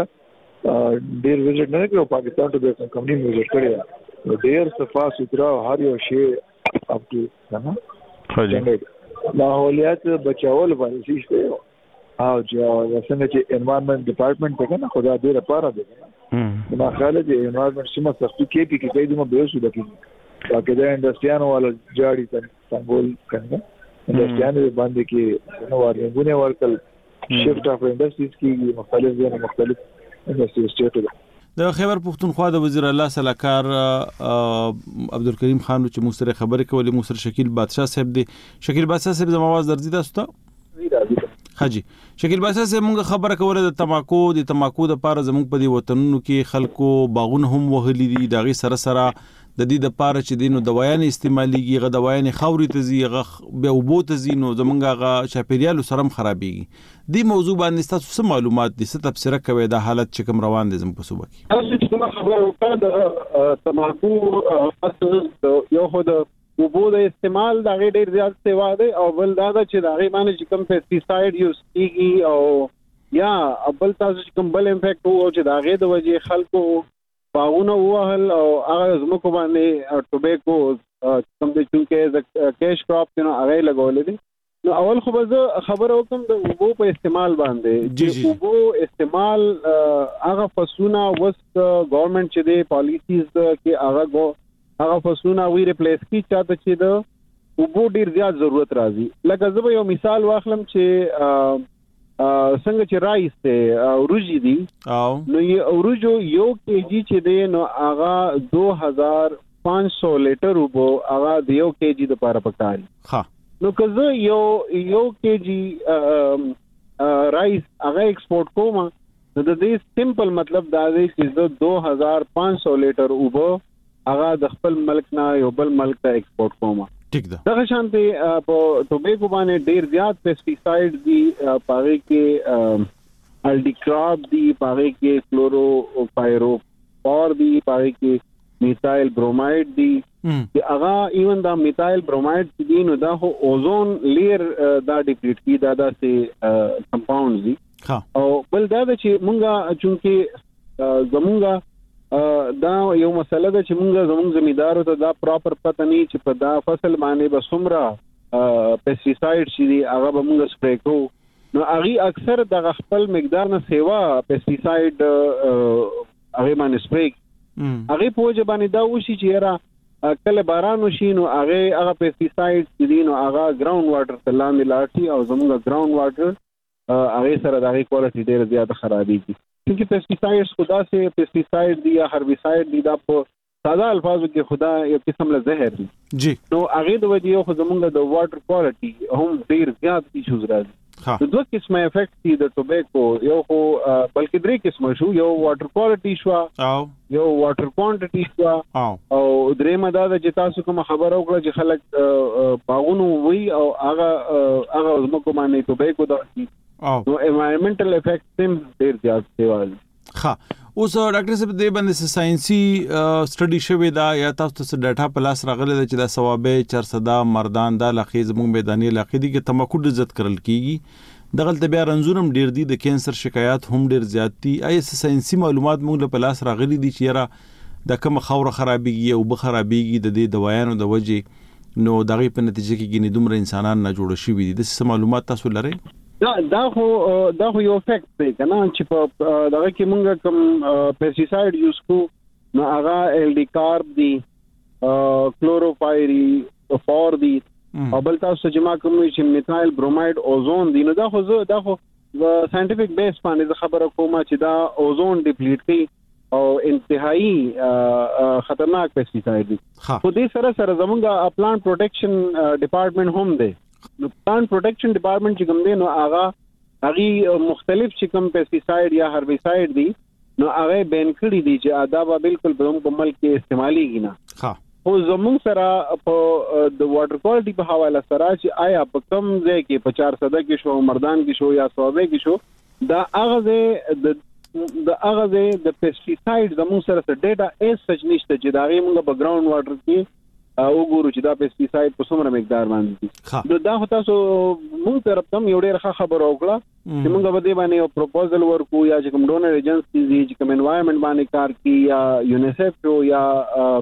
ډیر وزټ نه کړو پاکستان ته د کمپنی وزټ کړی ډیر صفا سوترا هر یو شی اپ ټو کنه حاجی ماحولیات بچاول باندې شي او چې څنګه چې انوایرنمنت ډپارټمنټ ته نه خدا دې لپاره دی نو ما خیال دی انوایرنمنت سیمه سختي کې کې کې دوی مو به وسو دکی باقي دا انډستریانو ولا جاړي څنګه څنګه انډستریانو باندې کې نو وارنګونه ورکل شفت اف انډستریز کې مختلف ځای مختلف انډستری سټیټ د خیبر پختونخوا د وزیر الله سلاکار عبدالکریم خان چې موږ سره خبرې کولې، موږ سره شکیل بادشاه صاحب دی. شکیل بادشاه صاحب زموږ आवाज درځي تاسو ته؟ حاجی شکیل بادشاه صاحب موږ خبره کوله د تماکو د تماکو د پاره زموږ په دی وطنونو کې خلکو باغونه هم وهلي دي، داغي سره سره د دې د پاره چې دینو دوايان استعماليږي، غ دوايان خوري ته زی غ به وبو ته زینو زمونږه غ چاپیریال سره خرابيږي. دی موضوع باندې تاسو څه معلومات دي، څه تفسیر کوي د حالت چې کوم روان دي زموږ په صوبه کې؟ تاسو چې خبره وکړه د تماکو اصل یو خو د وبو د استعمال د غیر ډیر زیات سیوا دی، او بل دا چې د غیر باندې چې کوم پیسټیساید یوز کیږي او یا بل تاسو چې کوم بل امپیکټ وو چې د غیر د وجې خلکو باغونه وهل او هغه زموږ باندې ټوبیکو کوم د چونکه د کیش کراپ نو هغه لګولې دي. نو اول خو به خبره وکم د وبو په استعمال باندې چې وبو استعمال هغه فصلونه وس گورنمنت چې دی پالیسیز کې هغه هغه فصلونه وی ریپلیس کی چاته چې د وبو ډیر زیات ضرورت راځي. لکه زه یو مثال واخلم چې څنګه چې رایس ته اوروجي دي او نو یې اوروجو یو کېجی چې دی نو هغه دو هزار پانچ سو لیټر وبو هغه د یو کېجی د لپاره پکاري. ها نو که یو یو کېجی رایس هغه ایکسپورټ کوم نو د دې سمپل مطلب دا دی چې زه دو هزار پانچ سو لیټر وبو هغه د خپل ملک نه یو بل ملک ته ایکسپورټ کوم. ٹھیک ده. دغه شانتي په ټوبیکو باندې ډیر زیات پیسټیساید دي، پاره کې الډیکراب دي، پاره کې کلورو پایرو اور دي، پاره کې میثایل بروماید دي. چې هغه ایون دا میثایل بروماید دي نو دا هو اوزون لیر دا ډیپلیټ کی دا داسې کمپاوندز دي. او بل دا چې مونږه چونکه زمونږه دا یو مسله ده چې موږ زموږ زمیدارو ته دا پراپر پته نه چې په دا فصل باندې به څومره پیسټیساید شي دی هغه به موږ سپری کوو. نو هغه اکثر د خپل مقدار نه سیوا پیسټیساید هغه باندې سپری هغه په وجه باندې دا وشي چې را کله باران وشي نو هغه هغه پیسټیساید دي نو هغه ګراوند واټر ته لاندې لاړ او زموږ ګراوند واټر هغه سره د هغه کوالټي ډیره زیاته خرابېږي. کیونکہ پیسټیسایډز خدا سے پیسټیسایډ دی یا هربیسایډ دی دا په ساده الفاظو کې خدا یو قسم له زهر دی جی. نو هغه د وجې خو زمونږ د واټر کوالټي هم ډیر زیات ایشوز راځي. د دوه قسمه افیکټ دي د ټوبیکو، یو خو بلکې درې قسمه شو، یو واټر کوالټي شو او یو واټر کوانټیټي شو او درېمه دا چې تاسو کوم خبره وکړه چې خلک باغونو وي او هغه هغه زموږ باندې ټوبیکو دا نو انوایرنمنټل افیکټ هم ډیر زیات دی. ها اوس ډاکټر صاحب دې باندې ساينسي سټډي شوی دا یا تاسو ته ډاټا پلاس راغلی چې دا ثوابه چرصدا مردان دا لخي زموږ میداني علاقې دي کې تماکو د عزت کرل کیږي، دغه بیا رنځونم ډیر دي، د کینسر شکایات هم ډیر زیات دي. آی ساينسي معلومات موږ له پلاس راغلي دي چې را د کوم خوره خرابيږي او به خرابيږي د دې دوايانو د وجې نو دغه په نتیجه کې ګینې دومره انسانان نه جوړ شي دي. د څه معلومات تاسو لرئ؟ دا دا خو دا خو یو فیکټ دی کنه چې په دغه کې مونږ کوم پیسټیساید یوز کو نو هغه الډیکارب دی، کلوروفایری فور دی او بل تاسو چې ما کوم چې میثایل بروماید اوزون دی. نو دا خو دا خو ساينټیفیک بیس باندې خبره کوم چې دا اوزون ډیپلیټ کی او انتهایی خطرناک پیسټیساید دی. خو دې سره سره زمونږ پلانټ پروټیکشن ډپارټمنټ هم دی. نو پلانټ پروټیکشن ډپارټمنټ چې کوم دی نو هغه هغه مختلف چې کوم پیسټیساید یا هربیساید دي نو هغه بین کړی دي چې دا به بالکل په کوم ملک کې استعماليږي نه. ها خو زموږ سره په د واټر کوالټي په حواله سره چې آیا په کوم ځای کې په چار صده کې شو، مردان کې شو یا صوبه کې شو، دا هغه د د هغه د پیسټیساید زموږ سره څه ډیټا ایس سچ نشته چې دا غي موږ په ګراوند واټر کې او ګورو چې دا پیسټیساید په څومره مقدار باندې دي. دا خو تاسو موږ طرف ته یو ډېر ښه خبر وکړه چې موږ به دې باندې یو پروپوزل ورکو یا چې کوم ډونر ایجنسیز دي چې کوم انوایرنمنت باندې کار کوي یا یونیسف یا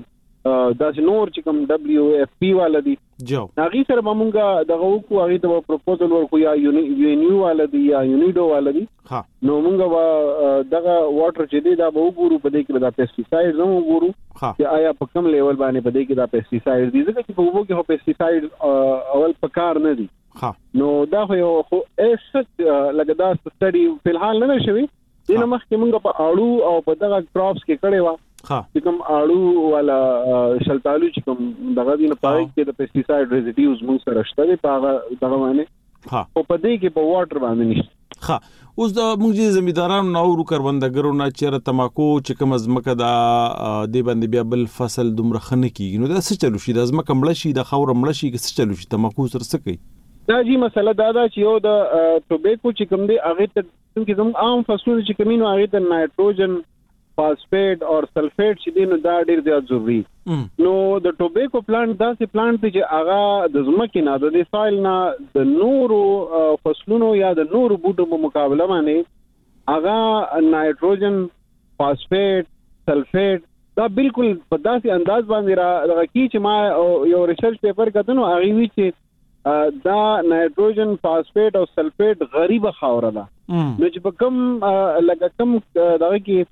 داسې نور چې کوم دبليو اف پی والدي جو هغه سره مونږه دغه وکړو هغه ته پروپوزل ورکو یا یو ان یو والدي یا یونیډو والدي ها نو مونږه دغه واټر چې دی دا به وګورو په دې کې دا پیسټیسایډ زمو وګورو چې آیا په کوم لیول باندې په دې کې دا پیسټیسایډ دي ځکه چې په وګورو کې هو پیسټیسایډ اول پکار نه دي ها نو دا خو ایس لکه دا سټډي په الحال نه شوی دینه مخکې مونږ په اړو او په دغه کراپس کې کړي وا چې کوم اړو ولا شلتالو چې کوم دغه دینه پای کې د پیسټیسایډ ریزیډیوز مونږ سره شته په هغه دغه باندې ها او په دې کې په واټر باندې نشته ها اوس د مونږ زمیندارانو نو کروندګرو نه چیرې تماکو چې کوم ازمکه دا د باندې بیا بل فصل دومره خنه کیږي نو دا څه چلو شي د ازمکه مړ شي د خاور مړ شي څه چلو شي تماکو سره څه کوي دا جی مسله دا دا چې یو د ټوبیکو چې کوم دی هغه ته چې کوم عام فصلونه چې کومینو هغه ته نایټروجن فاسفیټ او سلفیټ چې دینو دا ډیر زیات ضروری نو د ټوبیکو پلانټ دا سي پلانټ چې هغه د زمکې نه د سایل نه د نورو فصلونو یا د نورو بوټو په مقابله باندې هغه نایټروجن فاسفیټ سلفیټ دا بالکل په داسې انداز باندې را دغه کی چې ما یو ریسرچ پیپر کتنو هغه وی چې دا نایټروجن فاسفیټ او سلفیټ غریبه خاوره ده نو چې په کوم لکه کوم دغه کې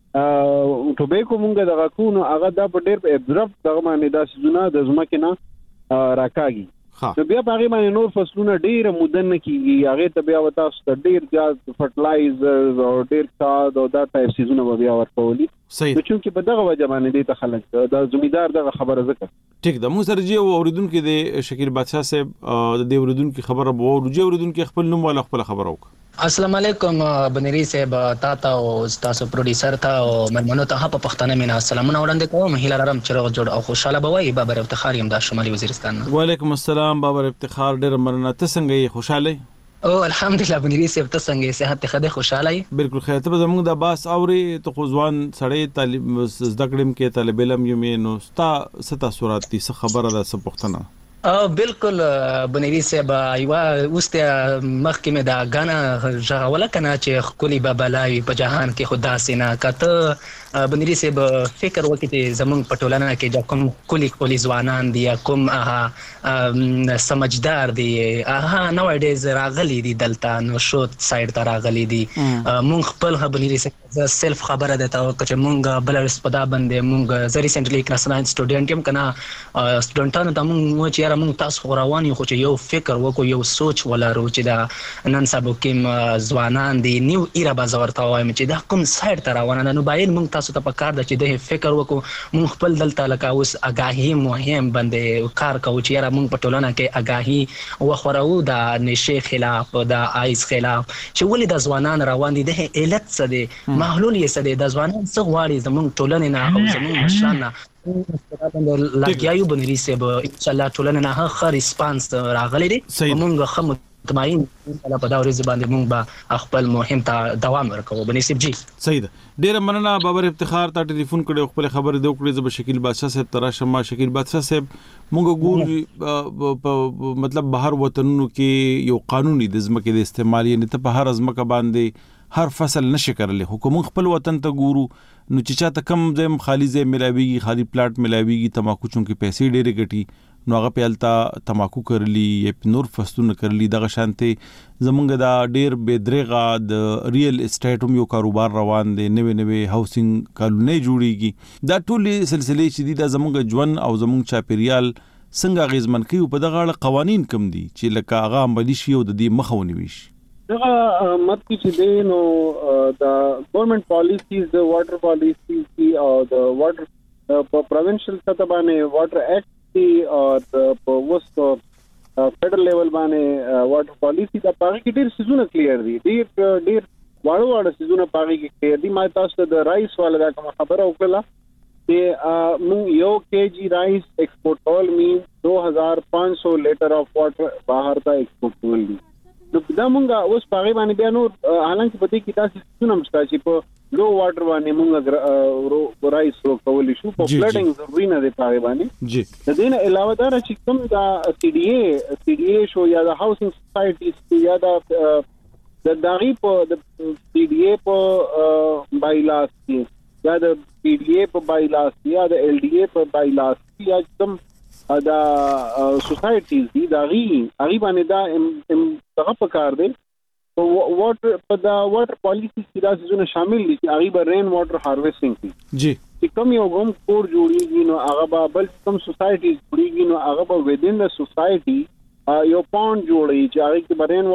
ټوبیکو مونږه دغه کو نو هغه دا په ډېر په ابزرب دغه باندې دا سيزونه د زمکه نه راکاږي نو بیا په هغه باندې نور فصلونه ډېر مدن کیږي هغه ته بیا وتا ډېر زیات فرټلایزر او ډېر کاد او دا ټایپ سيزونه بیا ورکولي صحیح نو چې په دغه وجه باندې د تخلق د زمیدار دغه خبره زکه ټیک ده مو سره جی اوریدونکو د شکیل بادشاہ صاحب د دې اوریدونکو خبره وو ورجه اوریدونکو خپل نوم ولا خپل خبره وک السلام علیکم بنری صاحب تاتا او تاسو پروډوسر ته او مرمنو ته په پښتنه مینا سلامونه وړاندې کوم هیله لرم چې روغ جوړ او خوشاله بوي بابر افتخار يم د شمالي وزیرستان وعلیکم السلام بابر افتخار ډیر مننه ته څنګه یې خوشاله او الحمدلله بنری صاحب ته څنګه صحت خده خوشاله یې بالکل خیر ته زموږ د باس اوري ته خو ځوان سړی طالب زده کړم کې طالب علم یم نو ستا ستا صورت دي څه خبره ده څه پښتنه او بالکل بنری صاحب ایوا اوسته مخکې مې دا غانا ژغوله کنه چې خولي بابلای په جهان کې خدا سینا کته بنری صاحب فکر وکړي چې زمونږ پټولانه کې د کوم کلی کلی ځوانان دي کوم اها سمجھدار دي اها نو ډیز راغلي دي دلته نو شو سایډ ته راغلي دي مونږ خپل بنری صاحب سیلف خبره ده ته چې مونږ بل سپدا باندې مونږ زری سنټرلی کلاسمنټ سټوډنټ یم کنه سټوډنټانو ته مونږ چې مونږ تاسو روان یو خو یو فکر وکړو یو سوچ ولرو چې دا نن سبا کې ځوانان دي نیو ایرا بازارته وایم چې دا کوم سایډ ته روانه نو باید مونږ تاسو ته په کار د چې د فکر وکړو مونږ خپل دلته لکه اوس اگاهی مهم باندې کار کوو چې یاره مونږ په ټولنه کې اگاهی وخورو د نشه خلاف د آیس خلاف چې ولې د ځوانان روان دي د علت څه دي محلول یې څه دي د ځوانان څه غواړي زمونږ ټولنه نه او زمونږ مشران لګیاو بنری صاحب ان شاء الله ټولنه نه ښه ریسپانس راغلی دی موږ خو مطمئن الله په دا ورځ باندې موږ به خپل مهم ته دوام ورکوو بنری صاحب جی صحیح ده ډیر مننه بابر افتخار ته ټلیفون کړو خپل خبر دی وکړي زب شکیل بادشاہ صاحب تراشما شکیل بادشاہ صاحب موږ ګور مطلب بهر وطنونو کې یو قانوني د ځمکې د استعمال یې نه په هر ځمکه باندې هر فصل نشي کړل حکومت خپل وطن ته ګورو نو چې چاته کم زم خالي زې ملاويږي خالي پلاټ ملاويږي تماکو چونکې پیسې ډېرې ګټي نو هغه پیالتا تماکو کرلی یا نور فستونه کرلی دغه شانته زمونږ دا ډېر بيدرغه د ریل اسټیټ هم یو کاروبار روان دي نوې نوې هاوسینګ کالونی جوړیږي دا ټول سلسله چې دي د زمونږ ژوند او زمونږ چاپیریال څنګه غیزمن کوي په دغه اړه قوانين کم دي چې لکه هغه عملی شي او د دې مخاوني وي دغه مت کې چې دی نو د ګورنمنت پالیسیز د واټر پالیسیز او د واټر په پروینشل سطح باندې واټر ایکټ دی او په وست فدرل لیول باندې واټر پالیسی دا پاره کې ډېر سيزونه کلیر دي ډېر ډېر واړو واړو سيزونه پاره کې کلیر دي ما تاسو د رائس والا دا کوم خبره وکړه چې مو یو کېجی رائس ایکسپورټ کول مین دو ہزار پانچ سو لیټر اف واټر بهر ته ایکسپورټ کول دي نو دا مونږه اوس پاره باندې بیا نو حالانکه پدې کې تاسو څونه مستا چې په لو واټر باندې مونږه رائس رو کول شو په فلډینګ ضروري نه دی پاره باندې جی د دې نه علاوه دا چې کوم دا سی ډي اي سی ډي اي شو یا د هاوسینګ سوسایټیز یا د د دغې په د سی ډي اي په بایلاس کې یا د پی ډی اے په بایلاس یا د ال ډی اے په بایلاس یا کوم دا سوسایټیز دي دا غي غي باندې دا هغه پکار دی واټر په دا واټر پالیسی کې دا څه شامل دي چې هغه به رین واټر هارویسټینګ دي جی چې کوم یو کوم کور جوړیږي نو هغه به بل کوم سوسایټیز جوړیږي نو هغه به ودین د سوسایټي یو پاوند جوړي چې هغه کې رین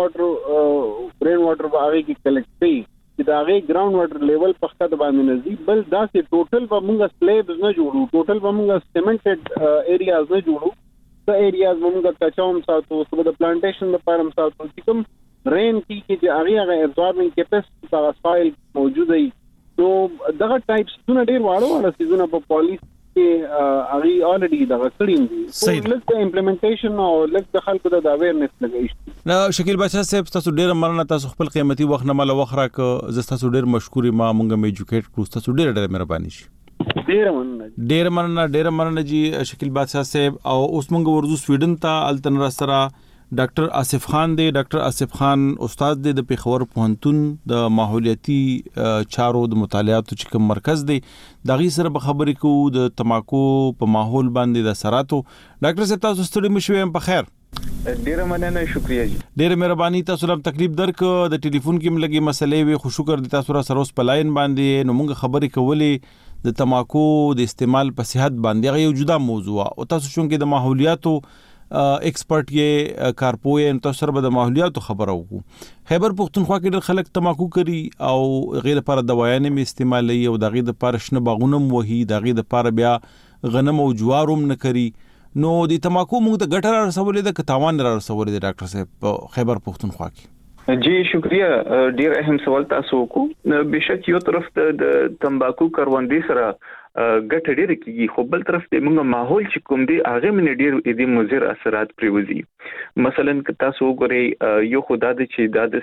واټر رین واټر به هغه کې کلیکټ شي چې دا هغه ګراوند واټر لیول په خط باندې نزي بل دا چې ټوټل به موږ سلیبز نه جوړو ټوټل به موږ سیمنټډ ایریاز نه جوړو څه ایریاز موږ کچاوم ساتو څه د پلانټیشن لپاره هم ساتو چې کوم رین کې چې هغه هغه ابزوربینګ کیپاسټي په سوایل موجود دی نو دغه ټایپس څونه ډیر واړه واړه سيزونه په پالیسی کې هغه الریډي دغه کړیم دي لکه امپلیمنټیشن او لکه خلکو د اویرنس لګی نو شکیل بچا صاحب تاسو ډیر مننه تاسو خپل قیمتي وخت نه مال وخره ک زه تاسو ډیر مشکوري ما مونږه می ایجوکیټ کړو تاسو ډیر ډیر مهرباني شي ډیر مننه ډیر مننه ډیر مننه جی شکیل بچا صاحب او اوس مونږ ورزو سویډن ته التن را سره ډاکټر آصف خان دی ډاکټر آصف خان استاد دی د پیښور پوهنتون د ماحولیاتي چارو د مطالعاتو چې کوم مرکز دی دغه سره به خبرې کوو د تماکو په ماحول باندې د اثراتو ډاکټر صاحب تاسو ستړي مشوي په خیر ډیره مننه شکریا جی ډیره مهرباني تاسو لپاره تکلیف درک د ټلیفون کې ملګي مسلې وي خو شکر دي تاسو سره اوس په لاین باندې نو موږ خبرې کولې د تماکو د استعمال په صحت باندې یو جدا موضوع او تاسو چونکې د ماحولیاتو ایکسپرت یې کارپوی تاسو سره به د ماحولیاتو خبرو وکړو خیبر پختونخوا کې ډېر خلک تماکو کوي او غیر لپاره دوايانې می استعمالي او دغه د لپاره شنه باغونه وهي دغه د لپاره بیا غنم او جواروم نه کوي نو د تماکو موږ ته ګټه رسولې ده که تاوان را رسولې ده ډاکټر صاحب په خیبر پختونخوا کې جی شکریہ ډیر اهم سوال تاسو کو بشک یو طرف ته د تمباکو کاروندې سره ګټه ډیره کیږي خو بل طرف ته موږ ماحول چې کوم دی هغه من ډیر د مضر اثرات پریوزي مثلا که تاسو وګورئ یو خدای د چې د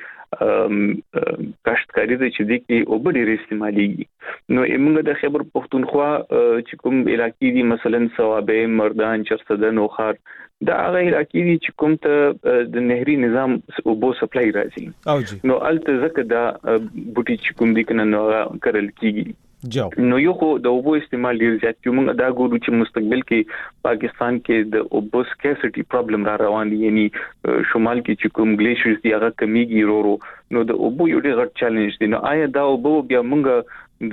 داسې کاشتکاری د چې د کې او ډیر استعمالي نو موږ د خیبر پختونخوا چې کوم علاقې دي مثلا ثوابه مردان چرسده نوخار دا هغه علاقې دي چې کوم ته د نهري نظام او بو سپلای راځي نو الته زکه دا بوټي چې کوم دي کنه نو کرل کیږي جو نو یو خو د اوبو استعمال ډیر زیات چې موږ دا ګورو چې مستقبل کې پاکستان کې د اوبو سکیسټي پرابلم را روان دي یعنی شمال کې چې کوم ګلیشرز دي هغه کمیږي ورو ورو نو د اوبو یو ډیر غټ چیلنج دی نو آیا دا اوبو بیا موږ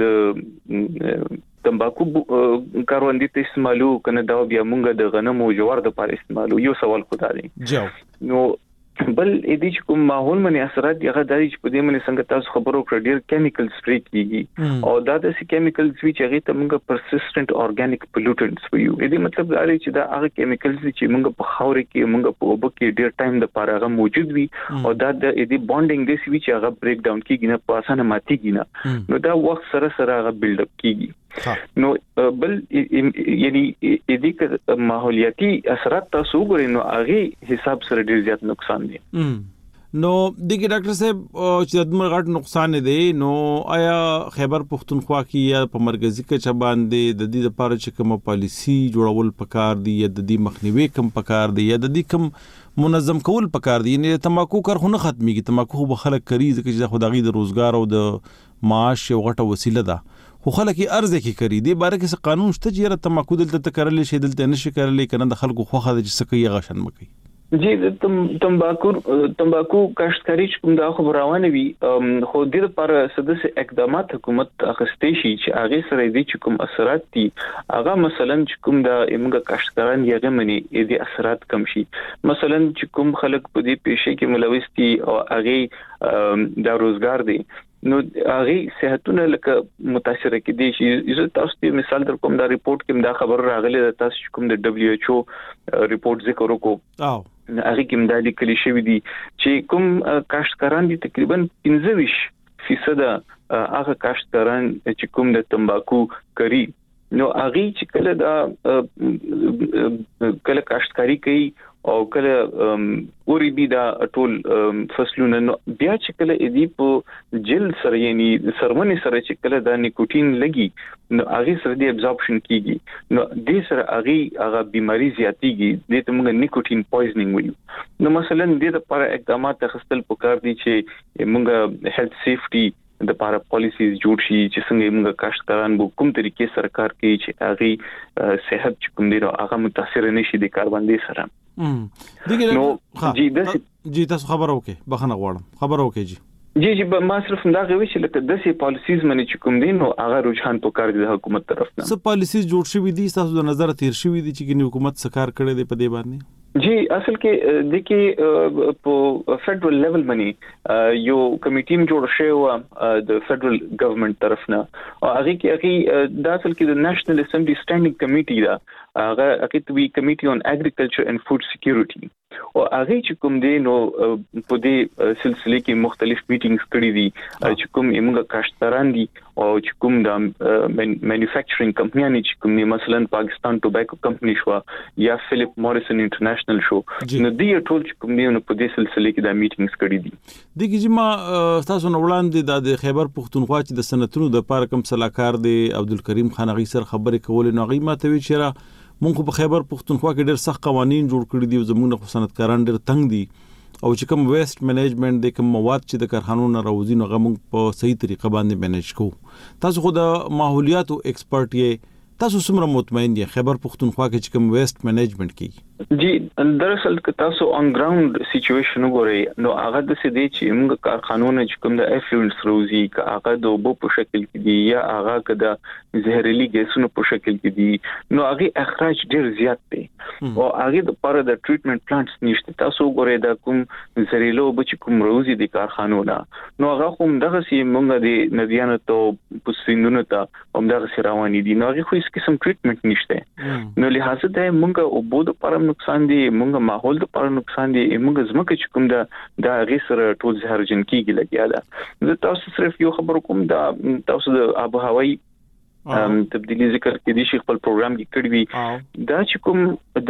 د تمباکو کاروندې ته استعمالو کنه دا بیا موږ د غنم او جوار د لپاره استعمالو یو سوال خو دی جو نو بل دې چې کوم ماحول باندې اثرات دی هغه د دې په دې باندې څنګه تاسو خبرو کړ ډیر کیمیکل سپری کیږي او دا د کیمیکلز چې هغه ته موږ پرسیسټنت اورګانیک پولوټنټس ویو دې مطلب دا دی چې دا هغه کیمیکلز چې موږ په خاور کې موږ په اوبو کې ډیر ټایم د پاره هغه موجود وي او دا د دې بانډینګ د سوي چې هغه بریک ډاون کیږي نه په اسانه ماتيږي نه نو دا وخت سره سره هغه بیلډ اپ کیږي نو بل یعنی دې کې ماحولیاتي اثرات تاسو وګورئ نو هغه حساب سره ډیر زیات نقصان دي نو دغه ډاکټر صاحب چې د مرغټ نقصان دی نو آیا خیبر پختونخوا کې یا په مرکزی کچه باندې د دې لپاره چې کوم پالیسی جوړول پکار دی یا د دې مخنیوي کم پکار دی یا د دې کم منظم کول پکار دی یعنی تماکو کارخونه ختميږي تماکو به خلک کوي ځکه چې خدایي د روزګار او د معاش یو غټه وسیله ده خو خلک یې ارزه کې کوي دی باره کې قانون شته چې تماکو دلته تکرل شي دلته نشي کړل کنه د خلکو خوخه د چې سکه غشن مکي جی تم تمباکو تمباکو کاشتکاری کوم دا خبرونه وی خو د لپاره سدس اقدامات حکومت اخستې شي چې هغه سره دي چې کوم اثرات دي هغه مثلا چې کوم دا موږ کاشتکاران یې غمني دي اثرات کم شي مثلا چې کوم خلک په دې پیښه کې ملوث دي او هغه دا روزګار دي نو هغه صحتونه لکه متاثر کېدي شي زه تاسو ته مثال در کوم دا ریپورت کې دا خبر راغلی د تاسو کوم د دبليو ایچ او ریپورت ذکر وکړو او هغه کې مدالي کلی شوی دي چې کوم کاشتکاران دي تقریبا پنځه ویشت فیصد هغه کاشتکاران چې کوم د تمباکو کوي نو هغه چې کله دا کله کاشتکاری کوي او کله اوري بي دا ټول فصلونه نو بیا چې کله ادي په جل سره یعنی سرمنې سره چې کله دا نیکوټین لګي نو هغه سره دی ابزورپشن کیږي نو دې سره هغه هغه بيماري زیاتیږي دې ته موږ نیکوټین پویزنینګ وایو نو مثلا دې لپاره اقدامات اخیستل پکار دي چې موږ هیلث سیفټي د لپاره پالیسیز جوړ شي چې څنګه موږ کاشتکاران به کوم طریقې سرکار کوي چې هغه صحت چې کوم دی هغه متاثر نشي د کاربندي سره. نو جی جی تاسو خبرو کې بخنه غواړم خبرو کې جی جی جی ما صرف دا غوي چې لکه داسې پالیسیز منې چې کوم دي نو هغه رجحان په کار دي د حکومت طرف نه. څه پالیسیز جوړ شوې دي تاسو د نظر تیر شوې دي چې حکومت سکار کړي دي په دې باندې؟ جی اصل کې د کې په فدرل لیول باندې یو کمیټی جوړ شوی و د فدرل ګورنمنت طرف نه او هغه کې هغه د اصل کې د نېشنل اسمبلی سټانډینګ کمیټی دا هغه هغه ته وی کمیټی اون اګریکلچر اند فود سکیورټي او هغه چې کوم دی نو په دې سلسله کې مختلف میټینګز کړې دي چې کوم موږ کاشتکاران دي او چې کوم د مینوفیکچرینګ کمپنیانې چې کوم مثلا پاکستان ټوباکو کمپنی شو یا فلیپ موریسن انټرنیشنل شو نو دی ټول چې کوم دی نو په دې سلسله کې د میټینګز کړې دي. دغه چې ما تاسو نو وړاندې د خیبر پختونخوا چې د سنتونو د پاره کوم صلاحکار دی عبدالکریم خان غي سر خبرې کول نو غي ماته وی چې مونږ په خیبر پختونخوا کې ډېر سخت قوانين جوړ کړی دي زموږ د صنعتکاران ډېر تنگ دي او چې کوم ویسټ مینجمنت د کوم مواد چې د کارخانو نه راوځي نو هغه موږ په صحیح طریقه باندې مینج کوو. تاسو خو د ماحولیاتو ایکسپرټ یې تاسو څومره مطمئن یې خیبر پختونخوا کې چې کوم ویسټ مینجمنت کوي؟ جی دراصل که تاسو اون ګراوند سچويشن وګورئ نو هغه د سې دي چې موږ کارخانونو چې کوم د افلوئنس روزي که هغه د اوبو په شکل کې دي یا هغه که د زهرجنو ګیسونو په شکل کې دي نو هغه اخراج ډیر زیات دی او هغه د لپاره د ټریټمنټ پلانټس نشته. تاسو وګورئ د کوم زهرجنو اوبو چې کوم روزي د کارخانونو نو هغه کوم دغه سي موږ د ندیانو ته پسیندونو ته هم دغه سي رواني دي نو هغه خو هیڅ قسم ټریټمنټ نشته نو لہذا د موږ اوبو د لپاره نقصان دي موږ ماحول د لپاره نقصان دي موږ زمکه چې کوم د د غیر ټول زهرجن کیږي لګیا ده. زه تاسو صرف یو خبر کوم دا تاسو د آب و هوایی تبدیلی ذکر کې دي شیخ خپل پروګرام کې کړی وی دا چې کوم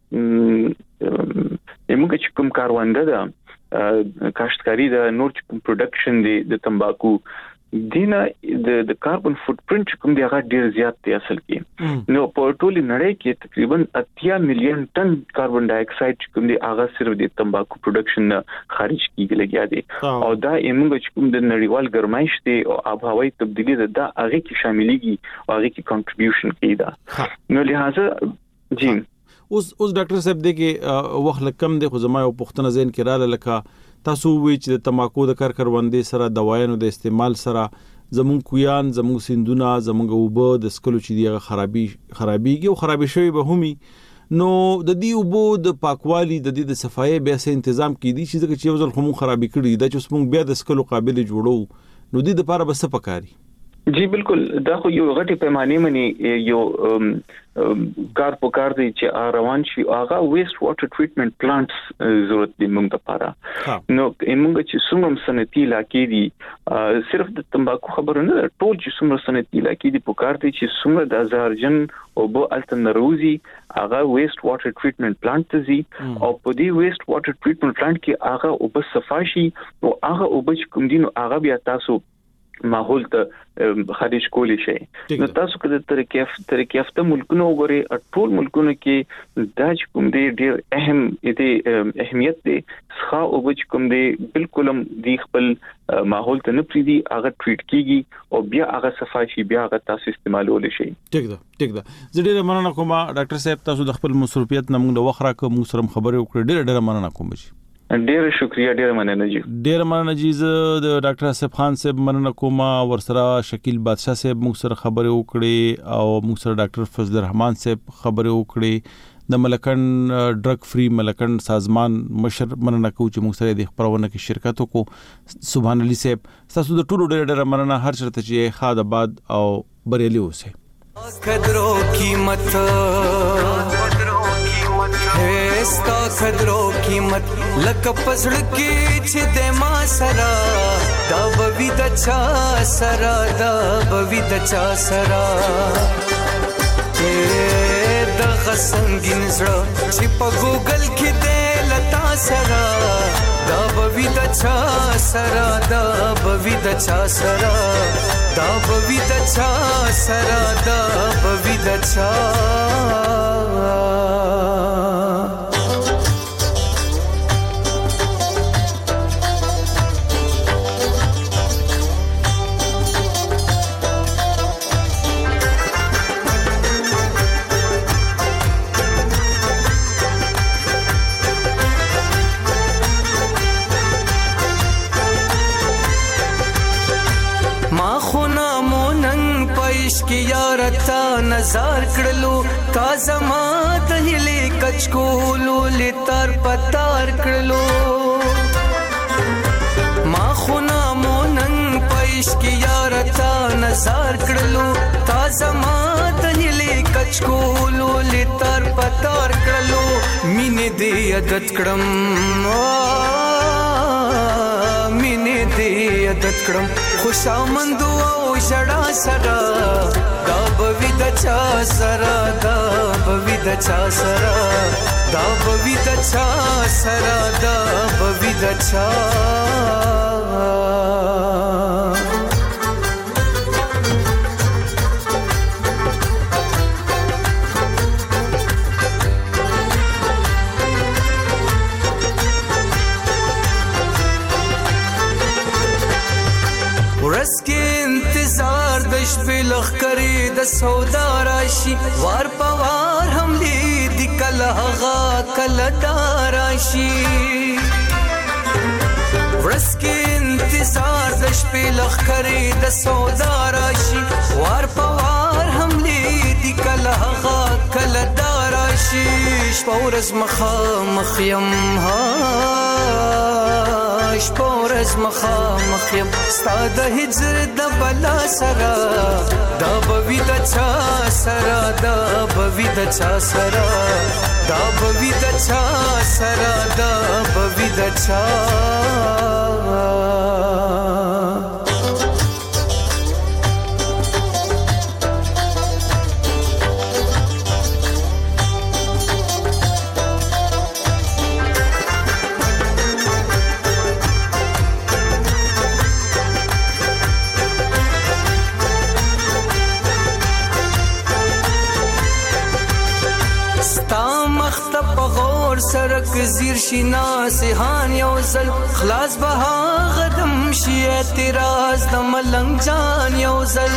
د موږ چې کوم کارونده ده کاشتکاری د نور چې کوم پروډکشن دی د تمباکو دینه د د کاربن فوت پرینټ کوم دی هغه ډیر زیات دی اصل کې نو په ټولي نړۍ کې تقریبا اتیا میلیون ټن کاربن ډای اکساید کوم دی هغه صرف د تمباکو پروډکشن نه خارج کیږي لګیا دی او دا موږ چې کوم د نړیوال ګرمایش دی او آب و هوایی تبدیلی ده دا هغه کې شاملېږي او هغه کې کنټریبیوشن کوي دا نو لہذا جی اوس اوس ډاکټر صاحب دغه وخت کم دی خو زما یو پښتنه ذهن کې رااله لکه تاسو وی چې د تماکو د کار کروندې سره دوايانو د استعمال سره زمون کویان زمون سندونه زمون وبو د سکلو چې دیغه خرابي خرابيږي او خرابي شوی به همي نو د دې وبو د پاکوالي د دې د صفایي به سه تنظیم کړي چې ځکه چې یو ځل خمون خرابي کړي د چې موږ بیا د سکلو قابل جوړو نو د دې لپاره بس پکاري. جی بالکل دا خو یو غټي پیمانه منی یو کار په کار دی چې روان شي هغه ویسټ واټر ټریټمنټ پلانټس ضرورت دی موږ لپاره نو موږ چې څومره صنعتي علاقې دي صرف د تمباکو خبره نه ټول چې څومره صنعتي علاقې دي په کار دی چې څومره د زهرجن او بو التنروزي هغه ویسټ واټر ټریټمنټ پلانټ دي او په دې ویسټ واټر ټریټمنټ پلانټ کې هغه او بس صفاشي او هغه او بچ کوم دي نو هغه بیا تاسو ماحول ته خارج کولی شي نو تاسو کله طریقې طریقې افته ملکونو وګورئ ټول ملکونو کې دا چې کوم دی ډیر اهم دې اهمیت دی ښه او بچ کوم دی بالکل هم دی خپل ماحول ته نه پریدي هغه ټریټ کیږي او بیا هغه صفایي بیا هغه تاسو استعمالول شي. ټیک ده ټیک ده زه ډیره مننه کوم ډاکټر صاحب تاسو د خپل مصروفیت نه موږ د وخت راکوم موږ سره خبرې وکړې ډیره ډیره مننه کوم جی. ډیره شکریا ډیره مننه جی. ډیره مننه جی زه د ډاکټر اسف خان صاحب مننه کوم ورسره شکیل بادشاہ صاحب موږ سره خبرې وکړې او موږ سره ډاکټر فضل الرحمن صاحب خبرې وکړې د ملکن ډرګ فری ملکن سازمان مشر مننه کوم چې موږ سره د خبرونه کې شرکت وکړو سبحان الله صاحب تاسو د ټولو ډیره ډیره مننه هر چرته چې خاد آباد او بریالي اوسئ. قدرو قیمت هستا قدرو قیمت لکه پزړ کې چې د ما سرا دا بوي د چا سرا دا بوي د چا سرا د غسنګین زړه چې په ګوګل کې د لتا سرا دا بوي د چا سرا دا بوي د چا سرا دا بوي د چا سرا دا بوي د چا نظر کړلو تا زما د هلي کچکولو لتر پتار کړلو ما خونا مونن پېش کی یار تا نظر کړلو تا زما د هلي کچکولو لتر پتار کړلو مینه دې عادت کړم مینه دې عادت کړم خوشامند او جړا سره دا بوي د چا سره دا بوي د چا سره دا بوي د چا سره دا بوي د چا ورس کې انتظار د شپې لخ کری د سودا راشي وار پوار هم دې کله هغه کله داراشي ورس کې انتظار د شپې لخ کری د سودا راشي وار پوار هم دې کله هغه کله داراشي شپورز مخا مخیم ها شپورز مخا مخیم ستاد هجر د بلا سرا دا بوي د چا سرا دا بوي د چا سرا دا بوي د چا سرا دا بوي د چا سرک زیر شینا سهان یوزل خلاص بها غدم شي اعتراض د ملنګ جان یوزل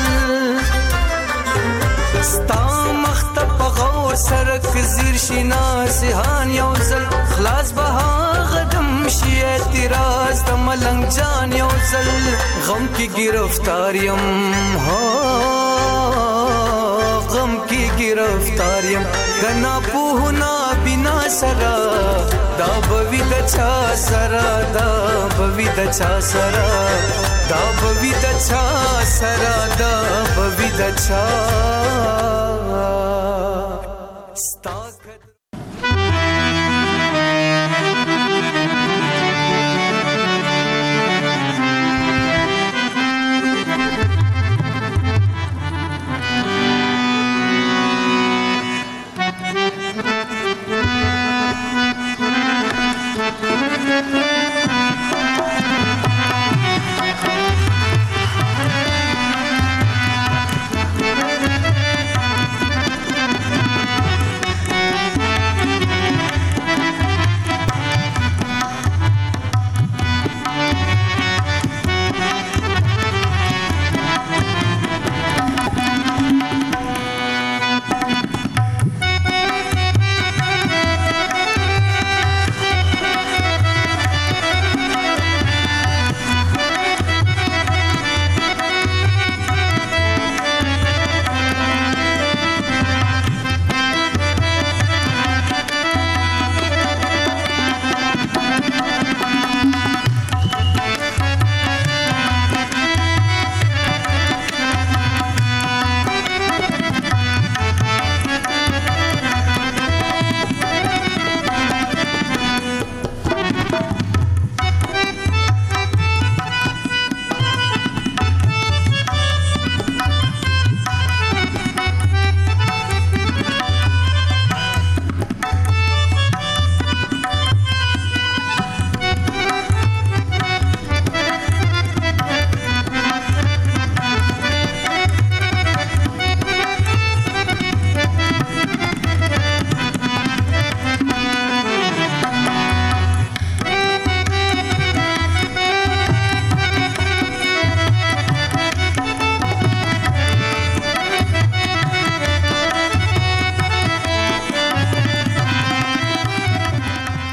ستا مختب غور سرک زیر شینا سهان یوزل خلاص بها غدم شي اعتراض د ملنګ جان یوزل غم کی گرفتاریم ها غم کی گرفتاریم غنا پوهنا بنا سرا دا بوي د چا سرا دا بوي د چا سرا دا بوي د چا سرا دا بوي د چا